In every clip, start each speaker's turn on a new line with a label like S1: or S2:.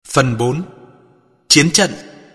S1: Phần 4. Chiến trận.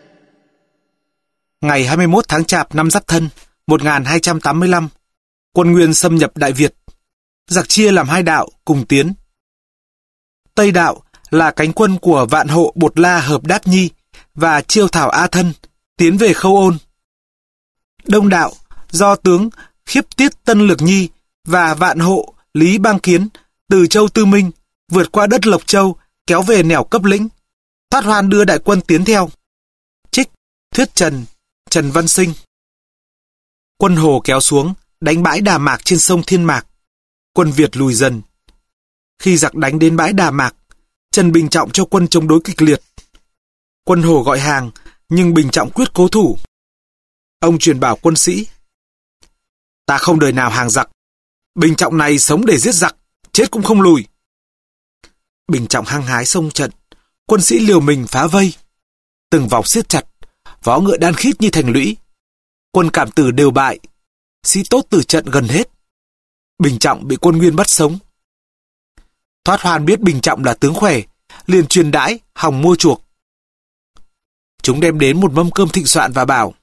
S1: Ngày 21 tháng Chạp năm Giáp Thân 1285, quân Nguyên xâm nhập Đại Việt. Giặc chia làm hai đạo cùng tiến. Tây đạo là cánh quân của Vạn Hộ Bột La Hợp Đáp Nhi và Chiêu Thảo A Thân tiến về Khâu Ôn. Đông đạo do tướng Khiếp Tiết Tân Lược Nhi và Vạn Hộ Lý Bang Kiến từ Châu Tư Minh vượt qua đất Lộc Châu kéo về nẻo Cấp Lĩnh. Thoát Hoan đưa đại quân tiến theo. Trích, Thuyết Trần, Trần Văn Sinh. Quân Hồ kéo xuống, đánh bãi Đà Mạc trên sông Thiên Mạc. Quân Việt lùi dần. Khi giặc đánh đến bãi Đà Mạc, Trần Bình Trọng cho quân chống đối kịch liệt. Quân Hồ gọi hàng, nhưng Bình Trọng quyết cố thủ. Ông truyền bảo quân sĩ: ta không đời nào hàng giặc. Bình Trọng này sống để giết giặc, chết cũng không lùi. Bình Trọng hăng hái xông trận, quân sĩ liều mình phá vây. Từng vòng siết chặt, vó ngựa đan khít như thành lũy. Quân Cảm Tử đều bại, sĩ tốt từ trận gần hết. Bình Trọng bị quân Nguyên bắt sống. Thoát Hoan biết Bình Trọng là tướng khỏe, liền truyền đãi hòng mua chuộc. Chúng đem đến một mâm cơm thịnh soạn và bảo: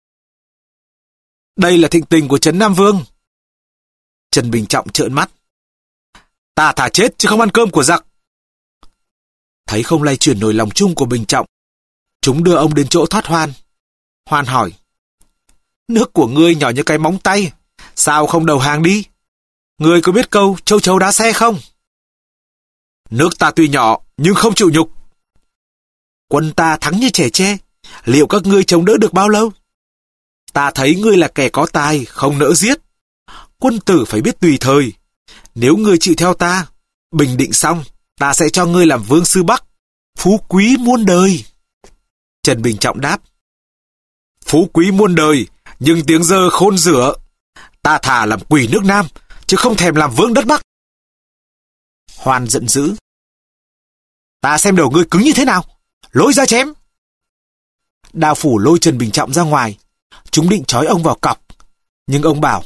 S1: đây là thịnh tình của trấn Nam Vương. Trần Bình Trọng trợn mắt: ta thà chết chứ không ăn cơm của giặc. Thấy không lay chuyển nổi lòng chung của Bình Trọng, chúng đưa ông đến chỗ Thoát Hoan. Hoan hỏi: nước của ngươi nhỏ như cái móng tay, sao không đầu hàng đi? Ngươi có biết câu châu chấu đá xe không? Nước ta tuy nhỏ nhưng không chịu nhục. Quân ta thắng như trẻ tre, liệu các ngươi chống đỡ được bao lâu? Ta thấy ngươi là kẻ có tài, không nỡ giết. Quân tử phải biết tùy thời. Nếu ngươi chịu theo ta, bình định xong, ta sẽ cho ngươi làm vương sư Bắc, phú quý muôn đời. Trần Bình Trọng đáp: phú quý muôn đời, nhưng tiếng dơ khôn rửa. Ta thà làm quỷ nước Nam, chứ không thèm làm vương đất Bắc. Hoan giận dữ: ta xem đầu ngươi cứng như thế nào, lôi ra chém. Đao phủ lôi Trần Bình Trọng ra ngoài. Chúng định trói ông vào cọc, nhưng ông bảo: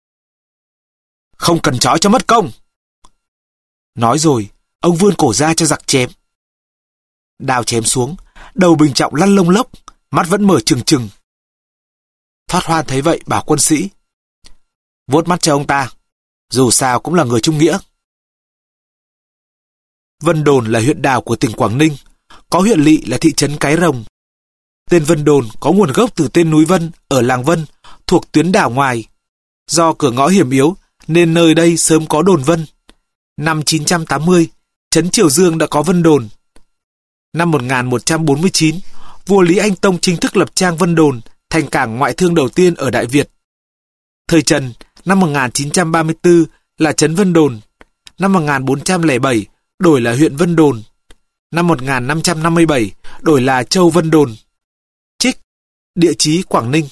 S1: không cần trói cho mất công. Nói rồi, ông vươn cổ ra cho giặc chém. Đao chém xuống, đầu Bình Trọng lăn lông lốc, mắt vẫn mở trừng trừng. Thoát Hoan thấy vậy bảo quân sĩ: vuốt mắt cho ông ta, dù sao cũng là người trung nghĩa. Vân Đồn là huyện đảo của tỉnh Quảng Ninh, có huyện lỵ là thị trấn Cái Rồng. Tên Vân Đồn có nguồn gốc từ tên núi Vân ở làng Vân, thuộc tuyến đảo ngoài. Do cửa ngõ hiểm yếu nên nơi đây sớm có đồn Vân. Năm 980, trấn Triều Dương đã có Vân Đồn. Năm 1149, vua Lý Anh Tông chính thức lập trang Vân Đồn thành cảng ngoại thương đầu tiên ở Đại Việt. Thời Trần, năm 1934 là trấn Vân Đồn. Năm 1407 đổi là huyện Vân Đồn. Năm 1557 đổi là châu Vân Đồn. Trích, địa chí Quảng Ninh.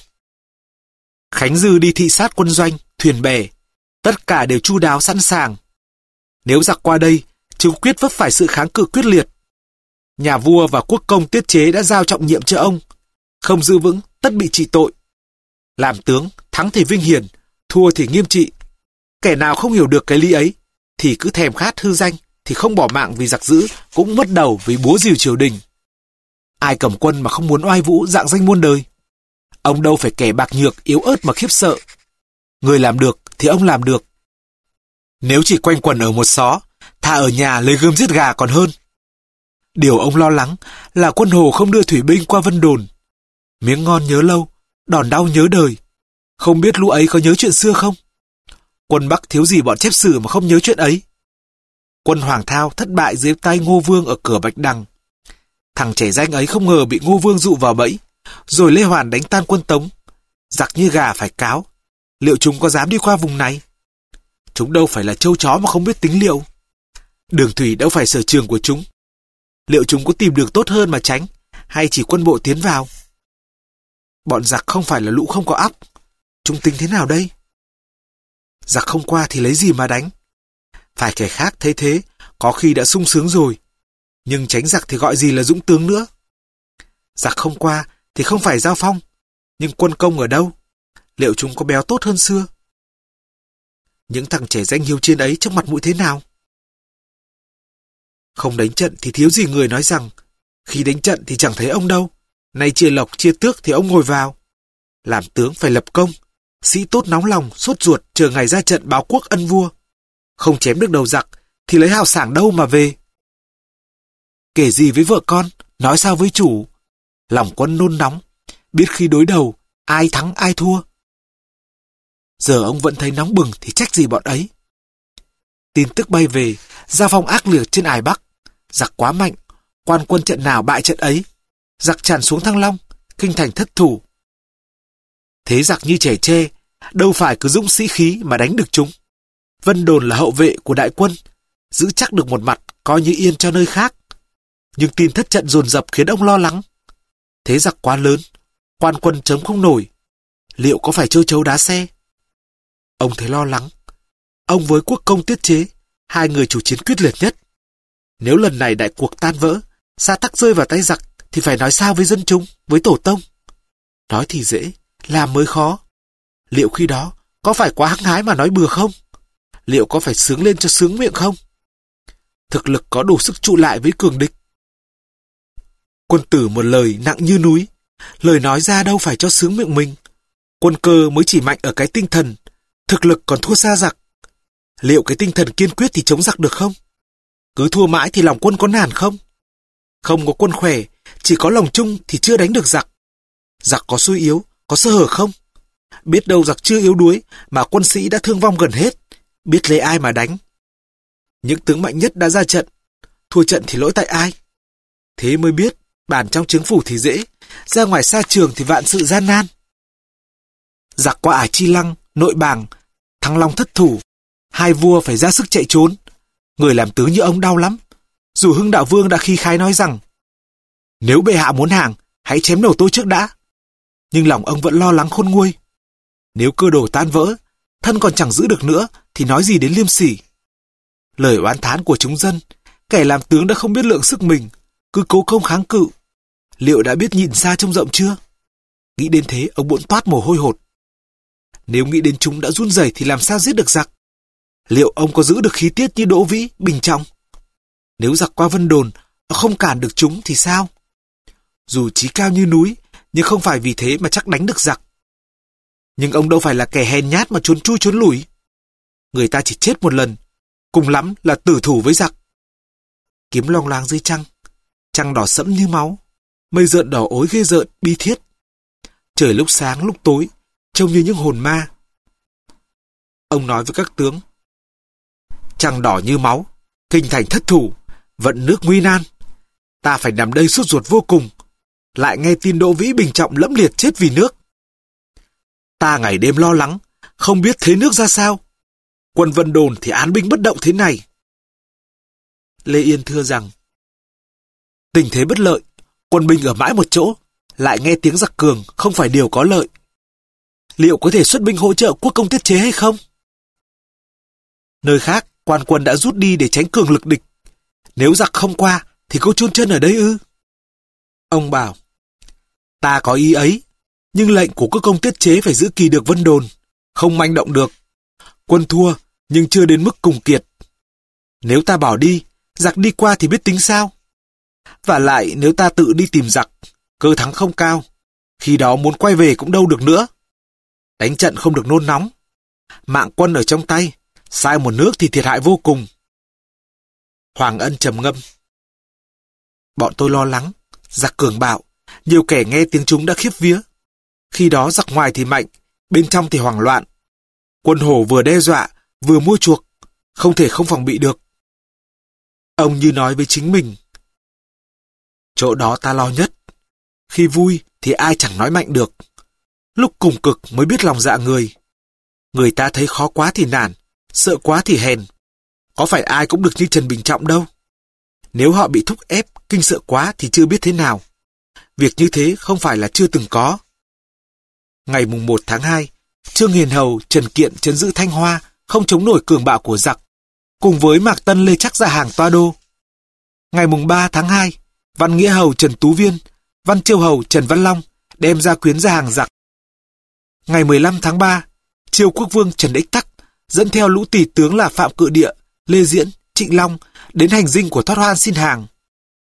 S1: Khánh Dư đi thị sát quân doanh, thuyền bè, tất cả đều chu đáo sẵn sàng. Nếu giặc qua đây, chúng quyết vấp phải sự kháng cự quyết liệt. Nhà vua và quốc công Tiết Chế đã giao trọng nhiệm cho ông, không giữ vững tất bị trị tội. Làm tướng, thắng thì vinh hiển, thua thì nghiêm trị. Kẻ nào không hiểu được cái lý ấy, thì cứ thèm khát hư danh, thì không bỏ mạng vì giặc dữ, cũng mất đầu vì búa rìu triều đình. Ai cầm quân mà không muốn oai vũ rạng danh muôn đời? Ông đâu phải kẻ bạc nhược, yếu ớt mà khiếp sợ. Người làm được thì ông làm được. Nếu chỉ quanh quẩn ở một xó, thà ở nhà lấy gươm giết gà còn hơn. Điều ông lo lắng là quân Hồ không đưa thủy binh qua Vân Đồn. Miếng ngon nhớ lâu, đòn đau nhớ đời. Không biết lũ ấy có nhớ chuyện xưa không? Quân Bắc thiếu gì bọn chép sử mà không nhớ chuyện ấy. Quân Hoàng Thao thất bại dưới tay Ngô Vương ở cửa Bạch Đằng. Thằng trẻ danh ấy không ngờ bị Ngô Vương dụ vào bẫy, rồi Lê Hoàn đánh tan quân Tống. Giặc như gà phải cáo. Liệu chúng có dám đi qua vùng này? Chúng đâu phải là trâu chó mà không biết tính liệu. Đường thủy đâu phải sở trường của chúng. Liệu chúng có tìm được tốt hơn mà tránh, hay chỉ quân bộ tiến vào? Bọn giặc không phải là lũ không có óc. Chúng tính thế nào đây? Giặc không qua thì lấy gì mà đánh? Phải kẻ khác thấy thế, có khi đã sung sướng rồi. Nhưng tránh giặc thì gọi gì là dũng tướng nữa? Giặc không qua thì không phải giao phong. Nhưng quân công ở đâu? Liệu chúng có béo tốt hơn xưa? Những thằng trẻ danh hiếu chiến ấy trước mặt mũi thế nào? Không đánh trận thì thiếu gì người nói rằng Khi đánh trận thì chẳng thấy ông đâu. Nay chia lộc chia tước thì ông ngồi vào. Làm tướng phải lập công. Sĩ tốt nóng lòng, sốt ruột chờ ngày ra trận báo quốc ân vua. Không chém được đầu giặc thì lấy hào sảng đâu mà về. Kể gì với vợ con, nói sao với chủ. Lòng quân nôn nóng, biết khi đối đầu, ai thắng ai thua. Giờ ông vẫn thấy nóng bừng thì trách gì bọn ấy. Tin tức bay về, giao phong ác liệt trên ải Bắc. Giặc quá mạnh, quan quân trận nào bại trận ấy. Giặc tràn xuống Thăng Long, kinh thành thất thủ. Thế giặc như trẻ tre, đâu phải cứ dũng sĩ khí mà đánh được chúng. Vân Đồn là hậu vệ của đại quân, giữ chắc được một mặt coi như yên cho nơi khác. Nhưng tin thất trận dồn dập khiến ông lo lắng. Thế giặc quá lớn, quan quân chống không nổi. Liệu có phải châu chấu đá xe? Ông thấy lo lắng. Ông với Quốc Công Tiết Chế, hai người chủ chiến quyết liệt nhất. Nếu lần này đại cuộc tan vỡ, Sa Tắc rơi vào tay giặc, thì phải nói sao với dân chúng, với tổ tông? Nói thì dễ, làm mới khó. Liệu khi đó có phải quá hăng hái mà nói bừa không? Liệu có phải sướng lên cho sướng miệng không? Thực lực có đủ sức trụ lại với cường địch. Quân tử một lời nặng như núi, lời nói ra đâu phải cho sướng miệng mình. Quân cơ mới chỉ mạnh ở cái tinh thần, thực lực còn thua xa giặc. Liệu cái tinh thần kiên quyết thì chống giặc được không? Cứ thua mãi thì lòng quân có nản không? Không có quân khỏe, chỉ có lòng chung thì chưa đánh được giặc. Giặc có xui yếu, có sơ hở không? Biết đâu giặc chưa yếu đuối mà quân sĩ đã thương vong gần hết, biết lấy ai mà đánh. Những tướng mạnh nhất đã ra trận, thua trận thì lỗi tại ai? Thế mới biết, bàn trong trướng phủ thì dễ, ra ngoài xa trường thì vạn sự gian nan. Giặc qua ải Chi Lăng, Nội Bàng, Thăng Long thất thủ, hai vua phải ra sức chạy trốn. Người làm tướng như ông đau lắm. Dù Hưng Đạo Vương đã khí khái nói rằng nếu bệ hạ muốn hàng, hãy chém đầu tôi trước đã. Nhưng lòng ông vẫn lo lắng khôn nguôi. Nếu cơ đồ tan vỡ, thân còn chẳng giữ được nữa, thì nói gì đến liêm sỉ. Lời oán thán của chúng dân, kẻ làm tướng đã không biết lượng sức mình, cứ cố công kháng cự. Liệu đã biết nhìn xa trông rộng chưa? Nghĩ đến thế, ông bỗng toát mồ hôi hột. Nếu nghĩ đến chúng đã run rẩy thì làm sao giết được giặc? Liệu ông có giữ được khí tiết như Đỗ Vĩ, Bình Trọng? Nếu giặc qua Vân Đồn, không cản được chúng thì sao? Dù chí cao như núi, nhưng không phải vì thế mà chắc đánh được giặc. Nhưng ông đâu phải là kẻ hèn nhát mà trốn chui trốn lủi. Người ta chỉ chết một lần, cùng lắm là tử thủ với giặc. Kiếm loang loáng dưới trăng, trăng đỏ sẫm như máu, mây rợn đỏ ối ghê rợn, bi thiết. Trời lúc sáng lúc tối, trông như những hồn ma. Ông nói với các tướng, trăng đỏ như máu, kinh thành thất thủ, vận nước nguy nan. Ta phải nằm đây sốt ruột vô cùng, lại nghe tin Đỗ Vĩ, Bình Trọng lẫm liệt chết vì nước. Ta ngày đêm lo lắng, không biết thế nước ra sao. Quân Vân Đồn thì án binh bất động thế này. Lê Yên thưa rằng, tình thế bất lợi, quân binh ở mãi một chỗ, lại nghe tiếng giặc cường không phải điều có lợi. Liệu có thể xuất binh hỗ trợ Quốc Công Tiết Chế hay không? Nơi khác, quan quân đã rút đi để tránh cường lực địch. Nếu giặc không qua, thì cô chôn chân ở đây ư? Ông bảo, ta có ý ấy, nhưng lệnh của Quốc Công Tiết Chế phải giữ kỳ được Vân Đồn, không manh động được. Quân thua, nhưng chưa đến mức cùng kiệt. Nếu ta bỏ đi, giặc đi qua thì biết tính sao? Và lại nếu ta tự đi tìm giặc, cơ thắng không cao, khi đó muốn quay về cũng đâu được nữa. Đánh trận không được nôn nóng. Mạng quân ở trong tay, sai một nước thì thiệt hại vô cùng. Hoàng Ân trầm ngâm. Bọn tôi lo lắng, giặc cường bạo, nhiều kẻ nghe tiếng chúng đã khiếp vía. Khi đó giặc ngoài thì mạnh, bên trong thì hoảng loạn. Quân Hồ vừa đe dọa, vừa mua chuộc, không thể không phòng bị được. Ông như nói với chính mình. Chỗ đó ta lo nhất. Khi vui thì ai chẳng nói mạnh được. Lúc cùng cực mới biết lòng dạ người. Người ta thấy khó quá thì nản, sợ quá thì hèn. Có phải ai cũng được như Trần Bình Trọng đâu. Nếu họ bị thúc ép, kinh sợ quá thì chưa biết thế nào. Việc như thế không phải là chưa từng có. Ngày mùng 1 tháng 2, Trương Hiền Hầu, Trần Kiện trấn giữ Thanh Hoa, không chống nổi cường bạo của giặc, cùng với Mạc Tân Lê Trắc ra hàng toa đô. Ngày mùng 3 tháng 2, Văn Nghĩa Hầu Trần Tú Viên, Văn Chiêu Hầu Trần Văn Long đem ra quyến ra hàng giặc. Ngày 15 tháng 3, Chiêu Quốc Vương Trần Ích Tắc dẫn theo lũ tỳ tướng là Phạm Cự Địa, Lê Diễn, Trịnh Long đến hành dinh của Thoát Hoan xin hàng.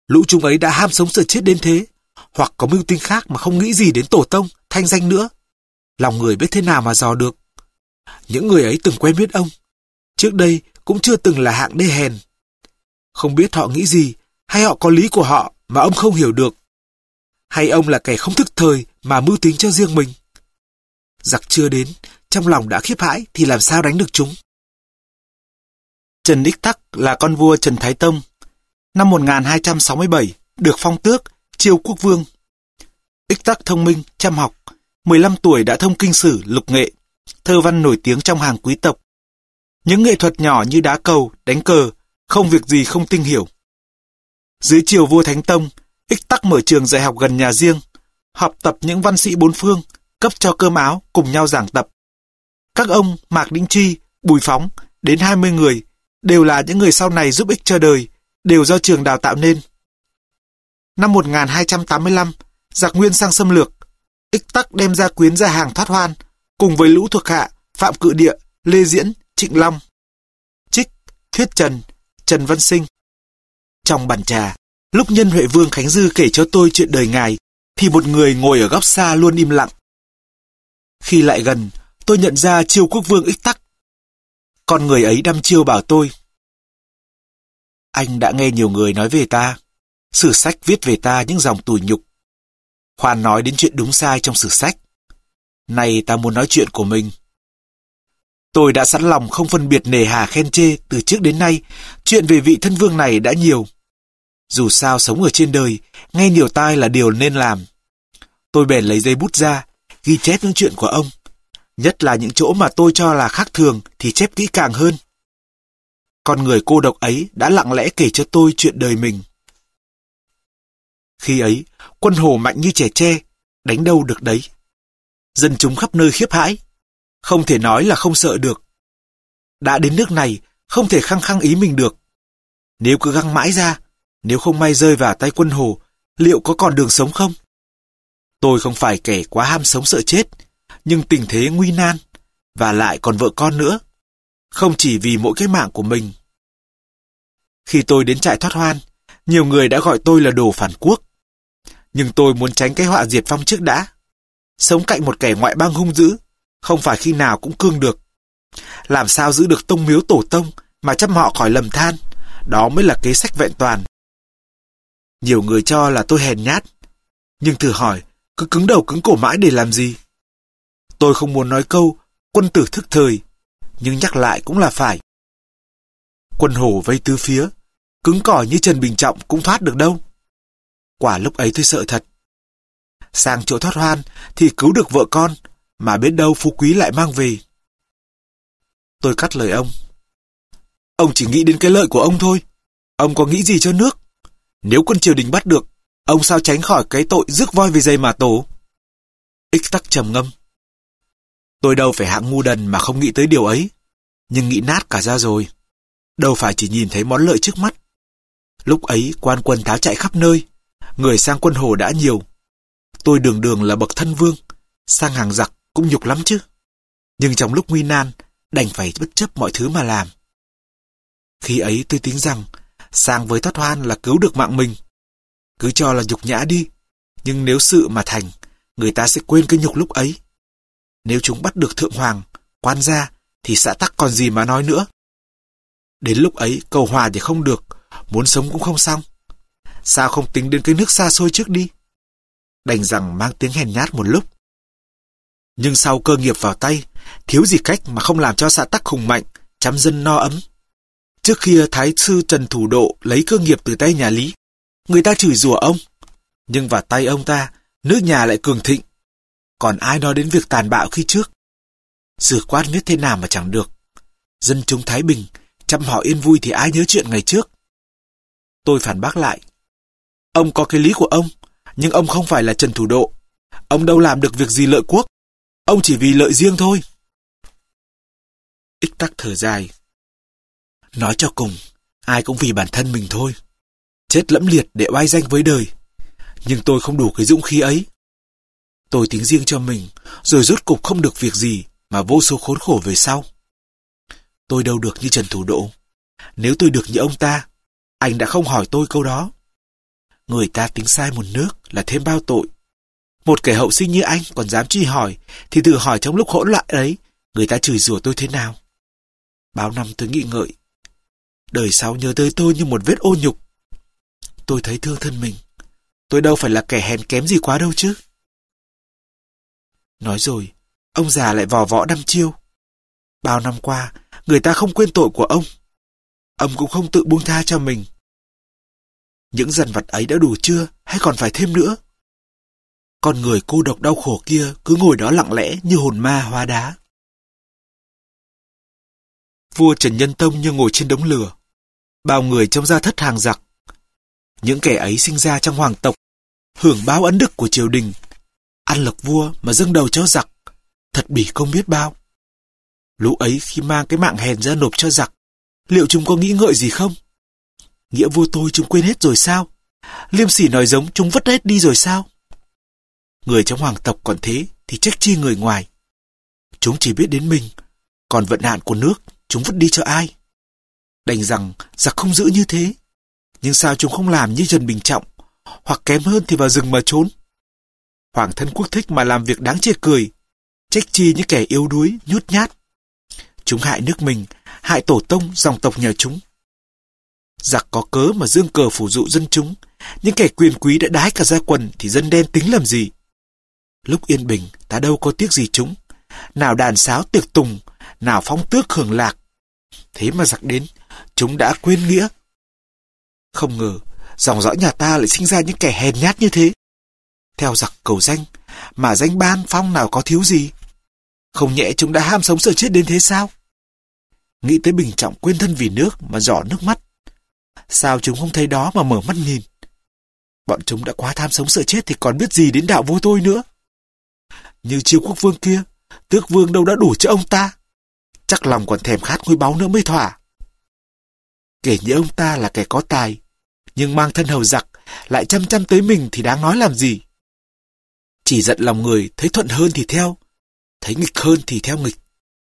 S1: Lũ chúng ấy đã ham sống sợ chết đến thế, hoặc có mưu tính khác mà không nghĩ gì đến tổ tông, thanh danh nữa. Lòng người biết thế nào mà dò được. Những người ấy từng quen biết ông, trước đây cũng chưa từng là hạng đê hèn. Không biết họ nghĩ gì, hay họ có lý của họ mà ông không hiểu được. Hay ông là kẻ không thức thời mà mưu tính cho riêng mình. Giặc chưa đến, trong lòng đã khiếp hãi thì làm sao đánh được chúng. Trần Ích Tắc là con vua Trần Thái Tông. Năm 1267 được phong tước Chiêu Quốc Vương. Ích Tắc thông minh, chăm học, 15 tuổi đã thông kinh sử, lục nghệ, thơ văn nổi tiếng trong hàng quý tộc. Những nghệ thuật nhỏ như đá cầu, đánh cờ, không việc gì không tinh hiểu. Dưới triều vua Thánh Tông, Ích Tắc mở trường dạy học gần nhà riêng, học tập những văn sĩ bốn phương, cấp cho cơm áo, cùng nhau giảng tập. Các ông Mạc Đĩnh Chi, Bùi Phóng, đến 20 người, đều là những người sau này giúp ích cho đời, đều do trường đào tạo nên. Năm 1285, giặc Nguyên sang xâm lược, Ích Tắc đem ra quyến Gia Hàng thoát hoan, cùng với lũ thuộc hạ Phạm Cự Địa, Lê Diễn, Trịnh Long, Trích, Thuyết Trần, Trần Văn Sinh. Trong bàn trà, lúc nhân Huệ Vương Khánh Dư kể cho tôi chuyện đời ngài, thì một người ngồi ở góc xa luôn im lặng. Khi lại gần, tôi nhận ra Chiêu Quốc Vương Ích Tắc. Con người ấy đăm chiêu bảo tôi: anh đã nghe nhiều người nói về ta, sử sách viết về ta những dòng tủi nhục. Khoan nói đến chuyện đúng sai trong sử sách. Nay ta muốn nói chuyện của mình. Tôi đã sẵn lòng không phân biệt nề hà khen chê từ trước đến nay, chuyện về vị thân vương này đã nhiều. Dù sao sống ở trên đời, nghe nhiều tai là điều nên làm. Tôi bèn lấy giấy bút ra, ghi chép những chuyện của ông. Nhất là những chỗ mà tôi cho là khác thường thì chép kỹ càng hơn. Con người cô độc ấy đã lặng lẽ kể cho tôi chuyện đời mình. Khi ấy, quân Hồ mạnh như trẻ tre, đánh đâu được đấy. Dân chúng khắp nơi khiếp hãi, không thể nói là không sợ được. Đã đến nước này, không thể khăng khăng ý mình được. Nếu cứ găng mãi ra, nếu không may rơi vào tay quân Hồ, liệu có còn đường sống không? Tôi không phải kẻ quá ham sống sợ chết, nhưng tình thế nguy nan, và lại còn vợ con nữa, không chỉ vì mỗi cái mạng của mình. Khi tôi đến trại thoát hoan, nhiều người đã gọi tôi là đồ phản quốc. Nhưng tôi muốn tránh cái họa diệt vong trước đã. Sống cạnh một kẻ ngoại bang hung dữ, không phải khi nào cũng cương được. Làm sao giữ được tông miếu tổ tông mà chăm họ khỏi lầm than, đó mới là kế sách vẹn toàn. Nhiều người cho là tôi hèn nhát, nhưng thử hỏi, cứ cứng đầu cứng cổ mãi để làm gì? Tôi không muốn nói câu quân tử thức thời, nhưng nhắc lại cũng là phải. Quân Hồ vây tứ phía, cứng cỏi như Trần Bình Trọng cũng thoát được đâu. Quả lúc ấy tôi sợ thật. Sang chỗ thoát hoan thì cứu được vợ con, mà biết đâu phú quý lại mang về. Tôi cắt lời ông. Ông chỉ nghĩ đến cái lợi của ông thôi. Ông có nghĩ gì cho nước? Nếu quân triều đình bắt được, ông sao tránh khỏi cái tội rước voi về giày mà tổ? Ích Tắc trầm ngâm. Tôi đâu phải hạng ngu đần mà không nghĩ tới điều ấy, nhưng nghĩ nát cả ra rồi. Đâu phải chỉ nhìn thấy món lợi trước mắt. Lúc ấy quan quân tháo chạy khắp nơi, người sang quân Hồ đã nhiều. Tôi đường đường là bậc thân vương, sang hàng giặc cũng nhục lắm chứ. Nhưng trong lúc nguy nan, đành phải bất chấp mọi thứ mà làm. Khi ấy tôi tính rằng, sang với thoát hoan là cứu được mạng mình. Cứ cho là nhục nhã đi, nhưng nếu sự mà thành, người ta sẽ quên cái nhục lúc ấy. Nếu chúng bắt được thượng hoàng, quan gia, thì xã tắc còn gì mà nói nữa. Đến lúc ấy cầu hòa thì không được, muốn sống cũng không xong. Sao không tính đến cái nước xa xôi trước đi? Đành rằng mang tiếng hèn nhát một lúc. Nhưng sau cơ nghiệp vào tay, thiếu gì cách mà không làm cho xã tắc hùng mạnh, trăm dân no ấm. Trước kia Thái sư Trần Thủ Độ lấy cơ nghiệp từ tay nhà Lý, người ta chửi rủa ông. Nhưng vào tay ông ta, nước nhà lại cường thịnh. Còn ai nói đến việc tàn bạo khi trước? Sửa quát nhất thế nào mà chẳng được. Dân chúng thái bình, chăm họ yên vui thì ai nhớ chuyện ngày trước? Tôi phản bác lại. Ông có cái lý của ông, nhưng ông không phải là Trần Thủ Độ. Ông đâu làm được việc gì lợi quốc. Ông chỉ vì lợi riêng thôi. Ích Tắc thở dài. Nói cho cùng, ai cũng vì bản thân mình thôi. Chết lẫm liệt để oai danh với đời. Nhưng tôi không đủ cái dũng khí ấy. Tôi tính riêng cho mình, rồi rốt cục không được việc gì mà vô số khốn khổ về sau. Tôi đâu được như Trần Thủ Độ. Nếu tôi được như ông ta, anh đã không hỏi tôi câu đó. Người ta tính sai một nước là thêm bao tội. Một kẻ hậu sinh như anh còn dám truy hỏi, thì thử hỏi trong lúc hỗn loạn ấy, người ta chửi rủa tôi thế nào. Bao năm tôi nghĩ ngợi, đời sau nhớ tới tôi như một vết ô nhục. Tôi thấy thương thân mình. Tôi đâu phải là kẻ hèn kém gì quá đâu chứ. Nói rồi, ông già lại vò võ đăm chiêu. Bao năm qua, người ta không quên tội của ông. Ông cũng không tự buông tha cho mình. Những dằn vặt ấy đã đủ chưa, hay còn phải thêm nữa? Con người cô độc đau khổ kia cứ ngồi đó lặng lẽ như hồn ma hóa đá. Vua Trần Nhân Tông như ngồi trên đống lửa. Bao người trong gia thất hàng giặc. Những kẻ ấy sinh ra trong hoàng tộc, hưởng báo ân đức của triều đình, ăn lộc vua mà dâng đầu cho giặc, thật bỉ công biết bao. Lũ ấy khi mang cái mạng hèn ra nộp cho giặc, liệu chúng có nghĩ ngợi gì không? Nghĩa vua tôi chúng quên hết rồi sao? Liêm sỉ nói giống chúng vứt hết đi rồi sao? Người trong hoàng tộc còn thế thì trách chi người ngoài. Chúng chỉ biết đến mình, còn vận hạn của nước chúng vứt đi cho ai? Đành rằng giặc không giữ như thế, nhưng sao chúng không làm như Trần Bình Trọng, hoặc kém hơn thì vào rừng mà trốn? Hoàng thân quốc thích mà làm việc đáng chê cười, trách chi những kẻ yếu đuối, nhút nhát. Chúng hại nước mình, hại tổ tông, dòng tộc nhà chúng. Giặc có cớ mà dương cờ phủ dụ dân chúng, những kẻ quyền quý đã đái cả ra quần thì dân đen tính làm gì? Lúc yên bình, ta đâu có tiếc gì chúng, nào đàn sáo tiệc tùng, nào phong tước hưởng lạc. Thế mà giặc đến, chúng đã quên nghĩa. Không ngờ, dòng dõi nhà ta lại sinh ra những kẻ hèn nhát như thế. Theo giặc cầu danh, mà danh ban phong nào có thiếu gì. Không nhẽ chúng đã ham sống sợ chết đến thế sao? Nghĩ tới Bình Trọng quên thân vì nước mà rỏ nước mắt. Sao chúng không thấy đó mà mở mắt nhìn? Bọn chúng đã quá tham sống sợ chết thì còn biết gì đến đạo vua tôi nữa. Như Chiêu Quốc Vương kia, Tước Vương đâu đã đủ cho ông ta. Chắc lòng còn thèm khát ngôi báu nữa mới thỏa. Kể như ông ta là kẻ có tài, nhưng mang thân hầu giặc, lại chăm chăm tới mình thì đáng nói làm gì. Chỉ giận lòng người, thấy thuận hơn thì theo, thấy nghịch hơn thì theo nghịch.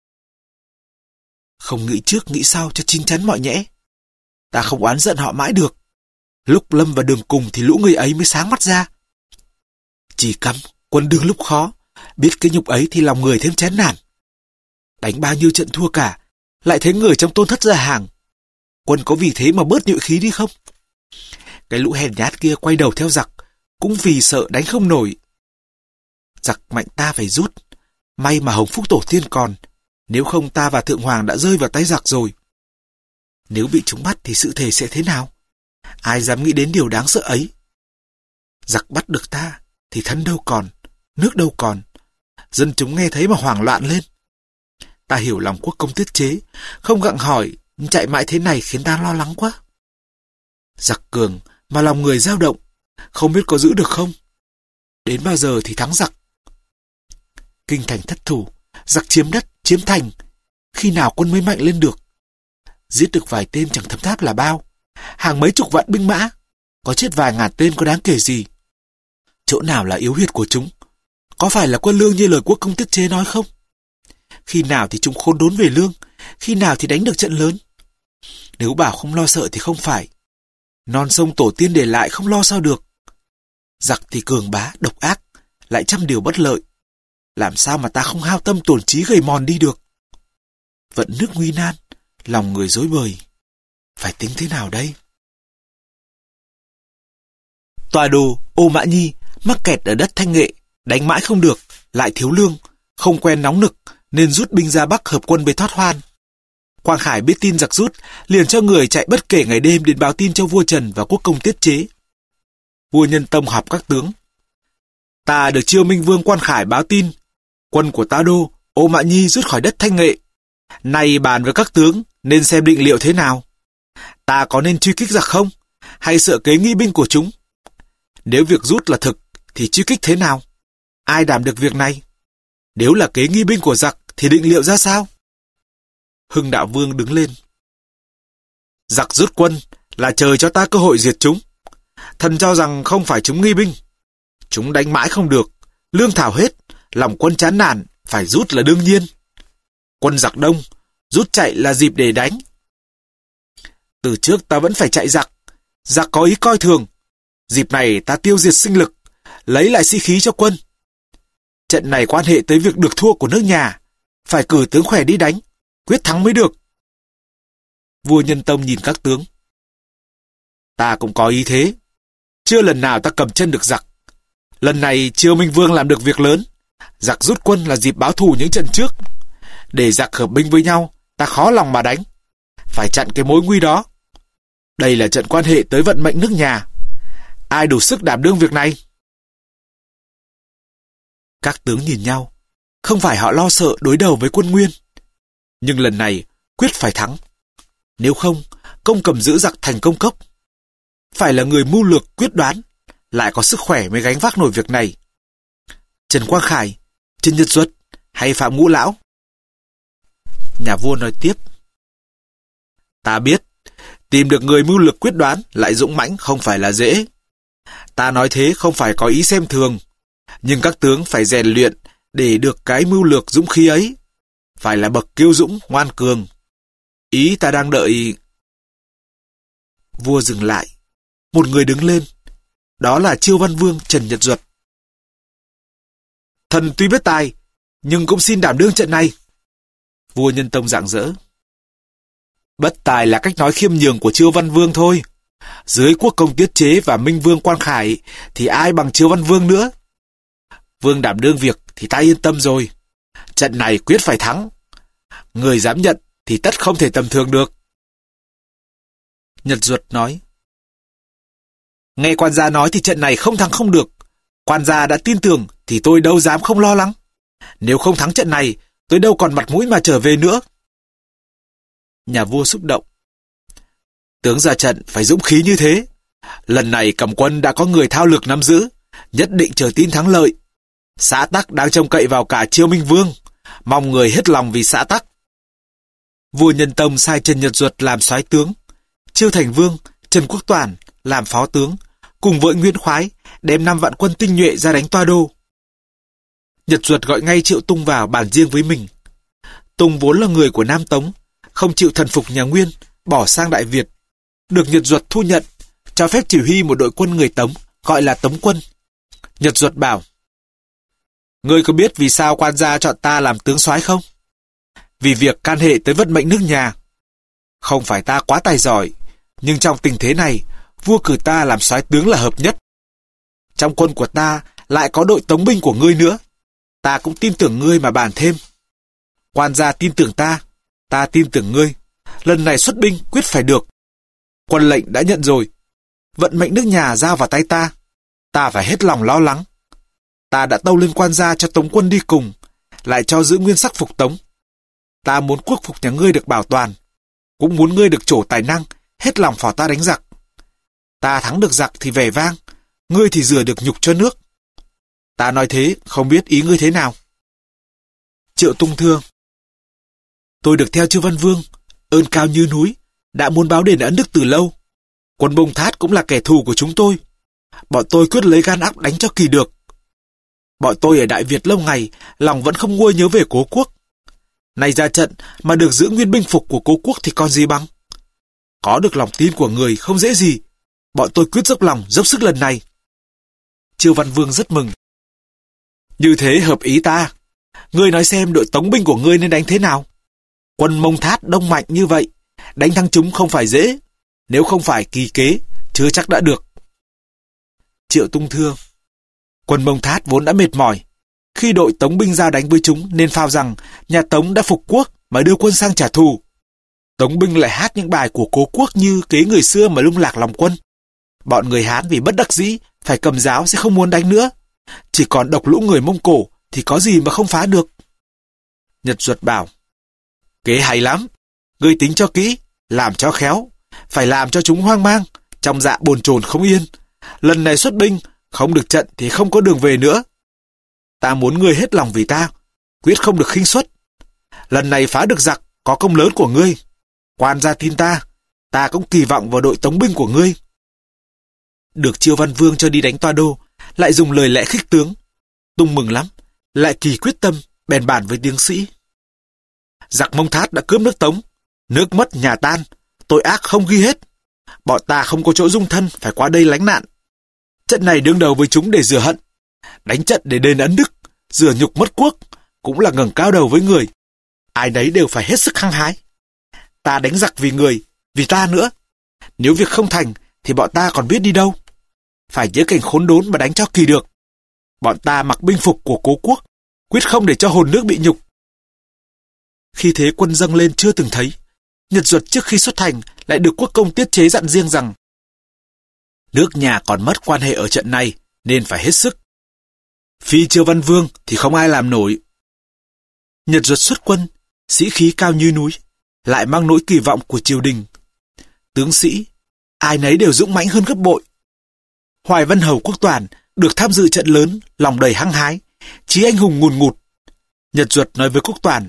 S1: Không nghĩ trước nghĩ sau cho chín chắn mọi nhẽ. Ta không oán giận họ mãi được. Lúc lâm vào đường cùng thì lũ người ấy mới sáng mắt ra. Chỉ cắm, quân đương lúc khó, biết cái nhục ấy thì lòng người thêm chán nản. Đánh bao nhiêu trận thua cả, lại thấy người trong tôn thất ra hàng. Quân có vì thế mà bớt nhuệ khí đi không? Cái lũ hèn nhát kia quay đầu theo giặc, cũng vì sợ đánh không nổi. Giặc mạnh ta phải rút, may mà Hồng Phúc Tổ tiên còn, nếu không ta và Thượng Hoàng đã rơi vào tay giặc rồi. Nếu bị chúng bắt thì sự thể sẽ thế nào? Ai dám nghĩ đến điều đáng sợ ấy? Giặc bắt được ta thì thân đâu còn, nước đâu còn. Dân chúng nghe thấy mà hoảng loạn lên. Ta hiểu lòng quốc công tiết chế, không gặng hỏi, nhưng chạy mãi thế này khiến ta lo lắng quá. Giặc cường mà lòng người dao động, không biết có giữ được không? Đến bao giờ thì thắng giặc? Kinh thành thất thủ, giặc chiếm đất, chiếm thành, khi nào quân mới mạnh lên được? Giết được vài tên chẳng thấm tháp là bao, hàng mấy chục vạn binh mã, có chết vài ngàn tên có đáng kể gì? Chỗ nào là yếu huyệt của chúng? Có phải là quân lương như lời quốc công tiết chế nói không? Khi nào thì chúng khôn đốn về lương, khi nào thì đánh được trận lớn? Nếu bảo không lo sợ thì không phải. Non sông tổ tiên để lại không lo sao được. Giặc thì cường bá, độc ác, lại trăm điều bất lợi. Làm sao mà ta không hao tâm tổn trí gầy mòn đi được? Vận nước nguy nan, lòng người rối bời. Phải tính thế nào đây? Tòa đồ Ô Mã Nhi mắc kẹt ở đất Thanh Nghệ, đánh mãi không được, lại thiếu lương, không quen nóng nực nên rút binh ra Bắc hợp quân với Thoát Hoan. Quang Khải biết tin giặc rút, liền cho người chạy bất kể ngày đêm đến báo tin cho vua Trần và quốc công tiết chế. Vua Nhân Tông họp các tướng. Ta được Chiêu Minh Vương Quang Khải báo tin, quân của ta đô Ô Mã Nhi rút khỏi đất Thanh Nghệ. Nay bàn với các tướng nên xem định liệu thế nào. Ta có nên truy kích giặc không, hay sợ kế nghi binh của chúng? Nếu việc rút là thực thì truy kích thế nào? Ai đảm được việc này? Nếu là kế nghi binh của giặc thì định liệu ra sao? Hưng Đạo Vương đứng lên. Giặc rút quân là chờ cho ta cơ hội diệt chúng. Thần cho rằng không phải chúng nghi binh. Chúng đánh mãi không được, lương thảo hết, lòng quân chán nản, phải rút là đương nhiên. Quân giặc đông, rút chạy là dịp để đánh. Từ trước ta vẫn phải chạy giặc, giặc có ý coi thường. Dịp này ta tiêu diệt sinh lực, lấy lại sĩ khí cho quân. Trận này quan hệ tới việc được thua của nước nhà, phải cử tướng khỏe đi đánh, quyết thắng mới được. Vua Nhân Tông nhìn các tướng. Ta cũng có ý thế. Chưa lần nào ta cầm chân được giặc. Lần này Chiêu Minh Vương làm được việc lớn. Giặc rút quân là dịp báo thù những trận trước. Để giặc hợp binh với nhau, ta khó lòng mà đánh. Phải chặn cái mối nguy đó. Đây là trận quan hệ tới vận mệnh nước nhà. Ai đủ sức đảm đương việc này? Các tướng nhìn nhau. Không phải họ lo sợ đối đầu với quân Nguyên. Nhưng lần này quyết phải thắng. Nếu không, Công Cầm giữ giặc thành Công Cốc. Phải là người mưu lược quyết đoán, lại có sức khỏe mới gánh vác nổi việc này. Trần Quang Khải, Trần Nhật Duật hay Phạm Ngũ Lão? Nhà vua nói tiếp. Ta biết, tìm được người mưu lược quyết đoán lại dũng mãnh không phải là dễ. Ta nói thế không phải có ý xem thường, nhưng các tướng phải rèn luyện để được cái mưu lược dũng khí ấy. Phải là bậc kiêu dũng, ngoan cường. Ý ta đang đợi... Vua dừng lại. Một người đứng lên. Đó là Chiêu Văn Vương Trần Nhật Duật. Thần tuy biết tài, nhưng cũng xin đảm đương trận này. Vua Nhân Tông rạng rỡ. Bất tài là cách nói khiêm nhường của Chiêu Văn Vương thôi. Dưới Quốc Công Tiết Chế và Minh Vương Quang Khải thì ai bằng Chiêu Văn Vương nữa. Vương đảm đương việc thì ta yên tâm rồi. Trận này quyết phải thắng. Người dám nhận thì tất không thể tầm thường được. Nhật Duật nói. Nghe quan gia nói thì trận này không thắng không được. Quan gia đã tin tưởng thì tôi đâu dám không lo lắng. Nếu không thắng trận này, tôi đâu còn mặt mũi mà trở về nữa. Nhà vua xúc động. Tướng ra trận phải dũng khí như thế. Lần này cầm quân đã có người thao lược nắm giữ, nhất định chờ tin thắng lợi. Xã Tắc đang trông cậy vào cả Chiêu Minh Vương, mong người hết lòng vì xã Tắc. Vua Nhân Tông sai Trần Nhật Duật làm soái tướng, Chiêu Thành Vương Trần Quốc Toản làm phó tướng, cùng với Nguyên Khoái đem 5 vạn quân tinh nhuệ ra đánh Toa Đô. Nhật Duật gọi ngay Triệu Tung vào bàn riêng với mình. Tung vốn là người của Nam Tống, không chịu thần phục nhà Nguyên, bỏ sang Đại Việt, được Nhật Duật thu nhận, cho phép chỉ huy một đội quân người Tống, gọi là Tống quân. Nhật Duật bảo: Ngươi có biết vì sao quan gia chọn ta làm tướng soái không? Vì việc can hệ tới vận mệnh nước nhà. Không phải ta quá tài giỏi, nhưng trong tình thế này, vua cử ta làm soái tướng là hợp nhất. Trong quân của ta lại có đội tống binh của ngươi nữa. Ta cũng tin tưởng ngươi mà bàn thêm. Quan gia tin tưởng ta tin tưởng ngươi. Lần này xuất binh quyết phải được. Quân lệnh đã nhận rồi. Vận mệnh nước nhà giao vào tay ta phải hết lòng lo lắng. Ta đã tâu lên quan gia cho Tống quân đi cùng, lại cho giữ nguyên sắc phục Tống. Ta muốn quốc phục nhà ngươi được bảo toàn, cũng muốn ngươi được trổ tài năng, hết lòng phò ta đánh giặc. Ta thắng được giặc thì vẻ vang, ngươi thì rửa được nhục cho nước. Ta nói thế, không biết ý ngươi thế nào? Triệu Tung thưa: Tôi được theo Chiêu Văn Vương, ơn cao như núi, đã muốn báo đền ân đức từ lâu. Quân Bông Thát cũng là kẻ thù của chúng tôi. Bọn tôi quyết lấy gan óc đánh cho kỳ được. Bọn tôi ở Đại Việt lâu ngày, lòng vẫn không nguôi nhớ về cố quốc. Nay ra trận mà được giữ nguyên binh phục của cố quốc thì còn gì bằng. Có được lòng tin của người không dễ gì. Bọn tôi quyết dốc lòng, dốc sức lần này. Chiêu Văn Vương rất mừng. Như thế hợp ý ta. Ngươi nói xem đội tống binh của ngươi nên đánh thế nào? Quân Mông Thát đông mạnh như vậy, đánh thắng chúng không phải dễ. Nếu không phải kỳ kế, chưa chắc đã được. Triệu Tung thưa: Quân Mông Thát vốn đã mệt mỏi. Khi đội tống binh ra đánh với chúng nên phao rằng nhà Tống đã phục quốc mà đưa quân sang trả thù. Tống binh lại hát những bài của cố quốc như kế người xưa mà lung lạc lòng quân. Bọn người Hán vì bất đắc dĩ phải cầm giáo sẽ không muốn đánh nữa. Chỉ còn độc lũ người Mông Cổ thì có gì mà không phá được. Nhật Duật bảo: Kế hay lắm. Ngươi tính cho kỹ, làm cho khéo. Phải làm cho chúng hoang mang, trong dạ bồn chồn không yên. Lần này xuất binh, không được trận thì không có đường về nữa. Ta muốn ngươi hết lòng vì ta, quyết không được khinh suất. Lần này phá được giặc, có công lớn của ngươi. Quan gia tin ta cũng kỳ vọng vào đội tống binh của ngươi. Được Chiêu Văn Vương cho đi đánh Toa Đô, lại dùng lời lẽ khích tướng. Tung mừng lắm, lại kỳ quyết tâm, bèn bàn với tướng sĩ. Giặc Mông Thát đã cướp nước Tống, nước mất nhà tan, tội ác không ghi hết. Bọn ta không có chỗ dung thân, phải qua đây lánh nạn. Trận này đương đầu với chúng để rửa hận, đánh trận để đền ân đức, rửa nhục mất quốc, cũng là ngẩng cao đầu với người. Ai nấy đều phải hết sức hăng hái. Ta đánh giặc vì người, vì ta nữa. Nếu việc không thành thì bọn ta còn biết đi đâu. Phải nhớ cảnh khốn đốn mà đánh cho kỳ được. Bọn ta mặc binh phục của cố quốc, quyết không để cho hồn nước bị nhục. Khi thế quân dâng lên chưa từng thấy, Nhật Duật trước khi xuất thành lại được quốc công Tiết Chế dặn riêng rằng nước nhà còn mất quan hệ ở trận này nên phải hết sức. Phi Chiêu Văn Vương thì không ai làm nổi. Nhật Duật xuất quân, sĩ khí cao như núi, lại mang nỗi kỳ vọng của triều đình. Tướng sĩ, ai nấy đều dũng mãnh hơn gấp bội. Hoài Văn Hầu Quốc Toản được tham dự trận lớn, lòng đầy hăng hái, chí anh hùng ngùn ngụt. Nhật Duật nói với Quốc Toản: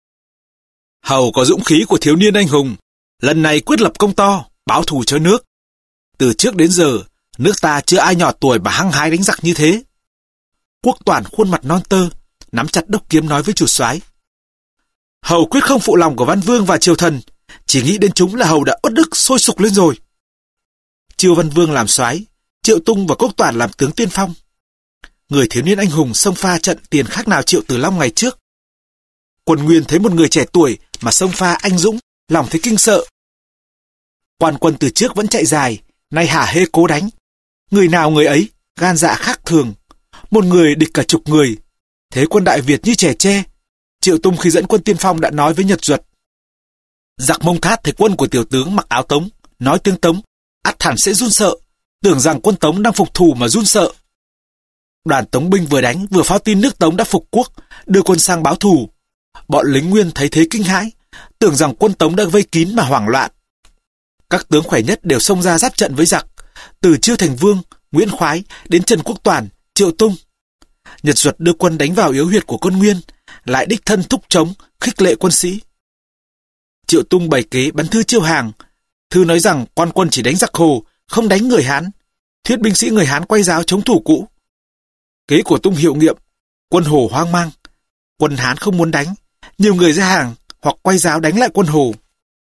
S1: Hầu có dũng khí của thiếu niên anh hùng, lần này quyết lập công to, báo thù cho nước. Từ trước đến giờ, nước ta chưa ai nhỏ tuổi mà hăng hái đánh giặc như thế. Quốc Toản khuôn mặt non tơ, nắm chặt đốc kiếm nói với chủ soái: Hầu quyết không phụ lòng của Văn Vương và triều thần, chỉ nghĩ đến chúng là Hầu đã uất ức sôi sục lên rồi. Chiêu Văn Vương làm soái, Triệu Tung và Quốc Toản làm tướng tiên phong. Người thiếu niên anh hùng xông pha trận tiền khác nào Triệu Tử Long ngày trước. Quân Nguyên thấy một người trẻ tuổi mà xông pha anh dũng, lòng thấy kinh sợ. Quan quân từ trước vẫn chạy dài, nay hả hê cố đánh. Người nào người ấy, gan dạ khác thường. Một người địch cả chục người. Thế quân Đại Việt như trẻ tre. Triệu Tung khi dẫn quân tiên phong đã nói với Nhật Duật: Giặc Mông Thát thấy quân của tiểu tướng mặc áo Tống, nói tiếng Tống, ắt hẳn sẽ run sợ, tưởng rằng quân Tống đang phục thù mà run sợ. Đoàn Tống binh vừa đánh vừa phao tin nước Tống đã phục quốc, đưa quân sang báo thù. Bọn lính Nguyên thấy thế kinh hãi, tưởng rằng quân Tống đã vây kín mà hoảng loạn. Các tướng khỏe nhất đều xông ra giáp trận với giặc, từ Chiêu Thành Vương, Nguyễn Khoái đến Trần Quốc Toản, Triệu Tung. Nhật Duật đưa quân đánh vào yếu huyệt của quân Nguyên, lại đích thân thúc chống, khích lệ quân sĩ. Triệu Tung bày kế bắn thư Chiêu Hàng. Thư nói rằng quan quân chỉ đánh giặc Hồ, không đánh người Hán, thuyết binh sĩ người Hán quay giáo chống thủ cũ. Kế của Tung hiệu nghiệm, quân Hồ hoang mang, quân Hán không muốn đánh, nhiều người ra hàng hoặc quay giáo đánh lại quân Hồ.